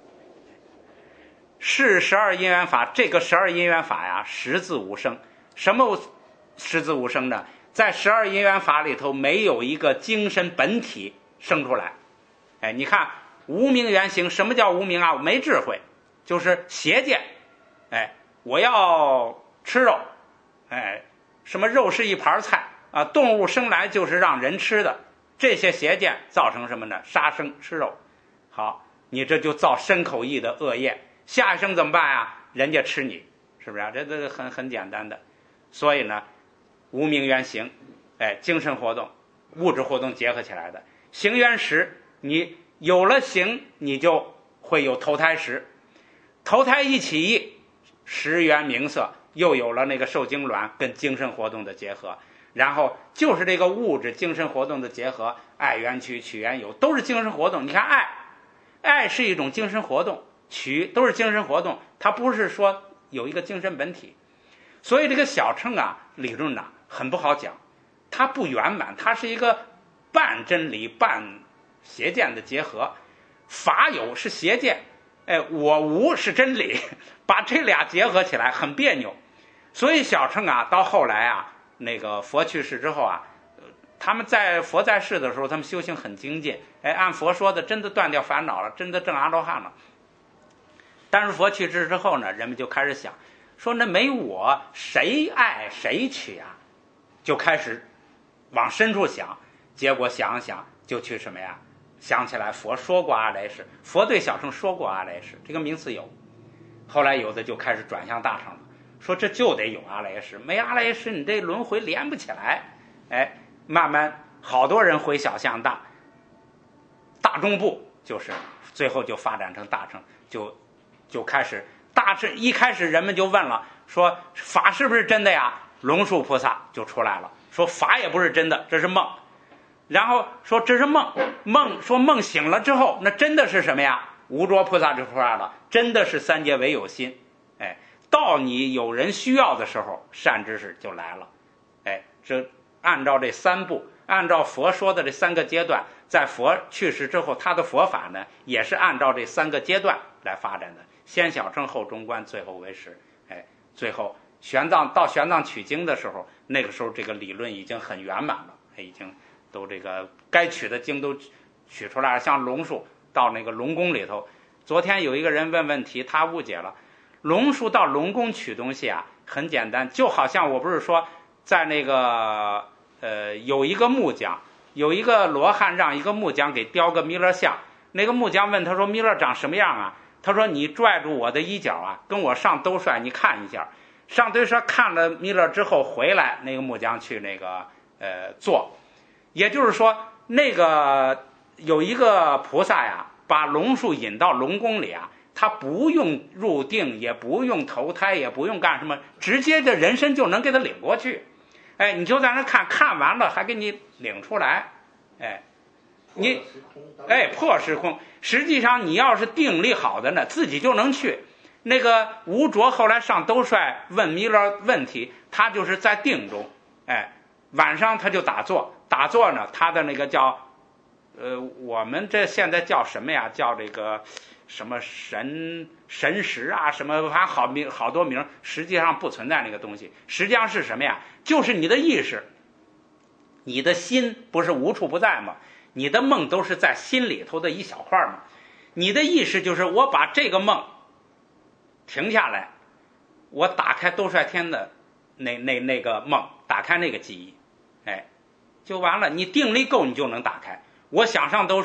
是12因缘法，这个12因缘法呀，实自无生。什么实自无生呢？在12因缘法里头，没有一个精神本体生出来。哎，你看无明原形，什么叫无明啊？没智慧，就是邪见。哎，我要吃肉，哎，什么肉是一盘菜啊？动物生来就是让人吃的，这些邪见造成什么呢？杀生吃肉。好，你这就造身口意的恶业。下一生怎么办啊？人家吃你，是不是啊？这很简单的。所以呢，无明缘行，哎，精神活动、物质活动结合起来的行缘识，你有了行，你就会有投胎识，投胎一起意，识缘名色，又有了那个受精卵跟精神活动的结合，然后就是这个物质精神活动的结合，爱缘取，取缘有，都是精神活动。你看爱是一种精神活动。取都是精神活动，它不是说有一个精神本体。所以这个小乘啊理论啊很不好讲，它不圆满，它是一个半真理半邪见的结合。法有是邪见，哎，我无是真理，把这俩结合起来很别扭。所以小乘啊到后来啊，那个佛去世之后啊，他们在佛在世的时候，他们修行很精进，哎，按佛说的真的断掉烦恼了，真的证阿罗汉了。但是佛去世之后呢，人们就开始想说，那没我谁爱谁取啊？就开始往深处想，结果想想就去什么呀？想起来佛说过阿赖识，佛对小乘说过阿赖识，这个名词有。后来有的就开始转向大乘了，说这就得有阿赖耶识，没阿赖耶识你这轮回连不起来。哎，慢慢好多人回小向大，大中部就是最后就发展成大乘，就开始大乘。一开始人们就问了，说法是不是真的呀？龙树菩萨就出来了，说法也不是真的，这是梦。然后说这是梦，说梦醒了之后，那真的是什么呀？无着菩萨就出来了，真的是三界唯有心。哎，到你有人需要的时候，善知识就来了。哎，这按照这3步，按照佛说的这3个阶段，在佛去世之后，他的佛法呢，也是按照这3个阶段来发展的，先小乘后中观，最后为实。哎，最后玄奘取经的时候，那个时候这个理论已经很圆满了，已经都这个该取的经都取出来了。像龙树到那个龙宫里头，昨天有一个人问问题，他误解了。龙树到龙宫取东西啊，很简单，就好像我不是说在那个有一个木匠，有一个罗汉让一个木匠给雕个弥勒像，那个木匠问他说弥勒长什么样啊？他说你拽住我的衣角啊，跟我上兜率你看一下。上兜率看了弥勒之后回来，那个木匠去那个做。也就是说，那个有一个菩萨呀，把龙树引到龙宫里啊，他不用入定，也不用投胎，也不用干什么，直接这人身就能给他领过去。哎，你就在那看完了还给你领出来。哎，你破时空。实际上你要是定力好的呢，自己就能去。那个吴卓后来上兜率问弥勒问题，他就是在定中。哎，晚上他就打坐呢，他的那个叫我们这现在叫什么呀？叫这个什么神识啊，什么反正好多名，实际上不存在那个东西。实际上是什么呀？就是你的意识，你的心不是无处不在吗？你的梦都是在心里头的一小块嘛。你的意识就是我把这个梦停下来，我打开兜率天的那个梦，打开那个记忆，哎，就完了。你定力够，你就能打开。我想上兜率，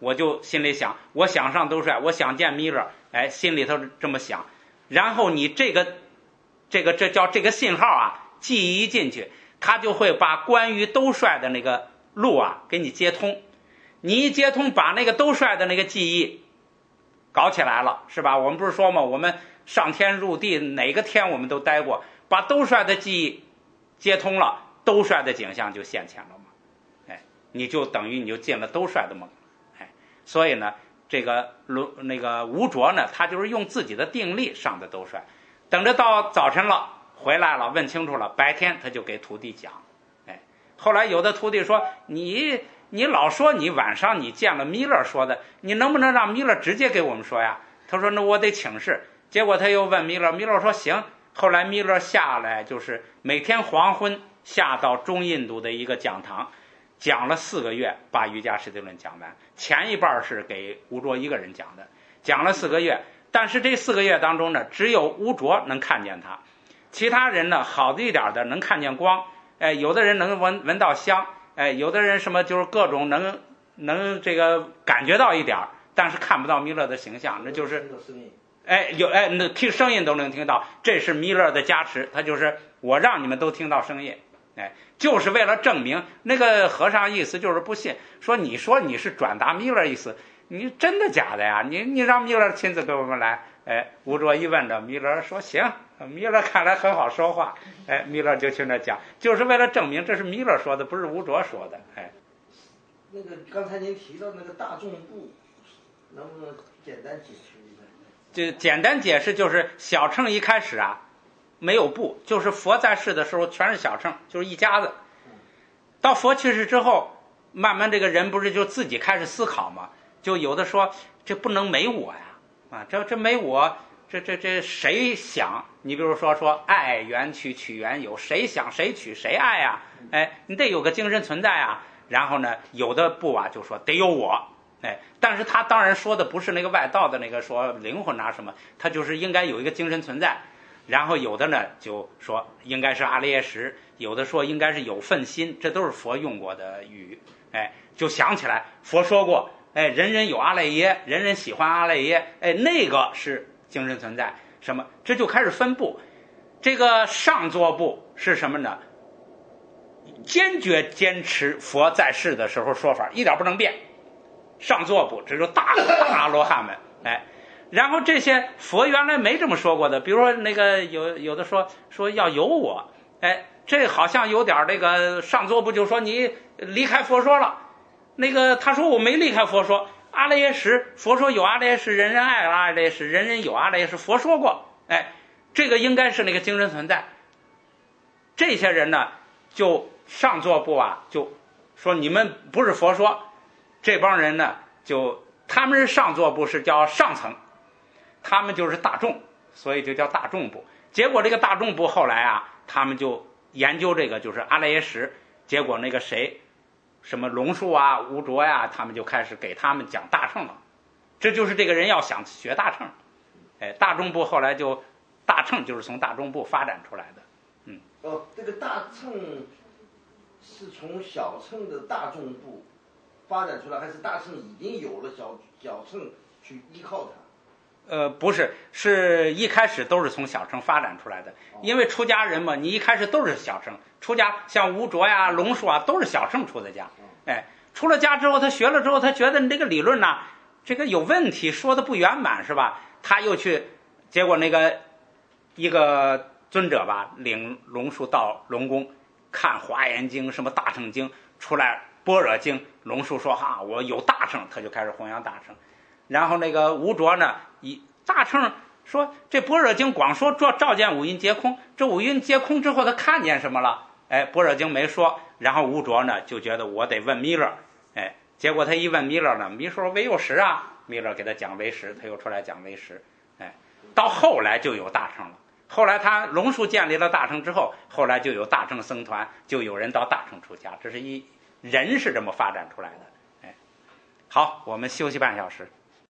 我就心里想，我想上兜率，我想见弥勒，哎，心里头这么想，然后你这叫这个信号啊，记忆进去，他就会把关于兜率的那个路啊给你接通。你一接通，把那个兜率的那个记忆搞起来了，是吧？我们不是说吗？我们上天入地，哪个天我们都待过，把兜率的记忆接通了，兜率的景象就现前了嘛。哎，你就等于你就进了兜率的梦。哎，所以呢，这个那个吴卓呢，他就是用自己的定力上的兜率，等着到早晨了回来了，问清楚了，白天他就给徒弟讲。哎，后来有的徒弟说，你老说你晚上你见了弥勒说的，你能不能让弥勒直接给我们说呀？他说那我得请示。结果他又问弥勒，弥勒说行。后来弥勒下来，就是每天黄昏下到中印度的一个讲堂，讲了4个月，把瑜伽师地论讲完。前一半是给吴卓一个人讲的，讲了4个月。但是这4个月当中呢，只有吴卓能看见他，其他人呢好的一点的能看见光，哎，有的人能闻到香，哎，有的人什么就是各种能这个感觉到一点，但是看不到弥勒的形象，那就是那听声音都能听到，这是弥勒的加持，他就是我让你们都听到声音，哎，就是为了证明。那个和尚意思就是不信，说你是转达弥勒意思，你真的假的呀？你让弥勒亲自给我们来。哎，吴卓一问着，弥勒说行，弥勒看来很好说话，哎，弥勒就去那讲，就是为了证明这是弥勒说的，不是吴卓说的。哎， 那个刚才您提到那个大众部，能不能简单解释一下？ 就简单解释，就是小乘一开始啊没有部，就是佛在世的时候全是小乘，就是一家子。到佛去世之后，慢慢这个人不是就自己开始思考吗？就有的说这不能没我呀，啊，这没我，这谁想？你比如说爱缘取，取缘有，谁想谁取谁爱呀？哎，你得有个精神存在啊。然后呢，有的部啊就说得有我。哎，但是他当然说的不是那个外道的那个说灵魂啊什么，他就是应该有一个精神存在。然后有的呢就说应该是阿赖耶识，有的说应该是有份心，这都是佛用过的语。哎，就想起来佛说过，哎，人人有阿赖耶，人人喜欢阿赖耶，哎，那个是精神存在。什么？这就开始分部。这个上座部是什么呢？坚决坚持佛在世的时候说法，一点不能变。上座部，这就是大阿罗汉们，哎，然后这些佛原来没这么说过的，比如说那个有的说要有我，哎，这好像有点那个上座部就说你离开佛说了，那个他说我没离开佛说，阿赖耶识，佛说有阿赖耶识，人人爱阿赖耶识，人人有阿赖耶识，佛说过，哎，这个应该是那个精神存在。这些人呢，就上座部啊，就说你们不是佛说。这帮人呢，就他们是上座部，是叫上层，他们就是大众，所以就叫大众部。结果这个大众部后来啊，他们就研究这个就是阿赖耶识，结果那个谁，什么龙树啊、吴卓呀，他们就开始给他们讲大乘了。这就是这个人要想学大乘，哎，大众部后来就大乘就是从大众部发展出来的。 这个大乘是从小乘的大众部发展出来，还是大乘已经有了小乘去依靠它？ 不是，是一开始都是从小乘发展出来的。因为出家人嘛，你一开始都是小乘出家，像吴卓呀、龙树啊，都是小乘出的家。哎，出了家之后，他学了之后，他觉得你这个理论呢，这个有问题，说的不圆满，是吧？他又去，结果那个一个尊者吧，领龙树到龙宫看《华严经》什么大乘经，出来般若经，龙树说哈，我有大乘，他就开始弘扬大乘。然后那个吴卓呢，以大乘说这般若经光说照见五蕴皆空，这五蕴皆空之后他看见什么了？哎，般若经没说。然后吴卓呢就觉得我得问弥勒，哎，结果他一问弥勒呢，弥勒说唯有实啊，弥勒给他讲唯实，他又出来讲唯实，哎，到后来就有大乘了。后来他龙树建立了大乘之后，后来就有大乘僧团，就有人到大乘出家，这是人是这么发展出来的。哎，好，我们休息半小时。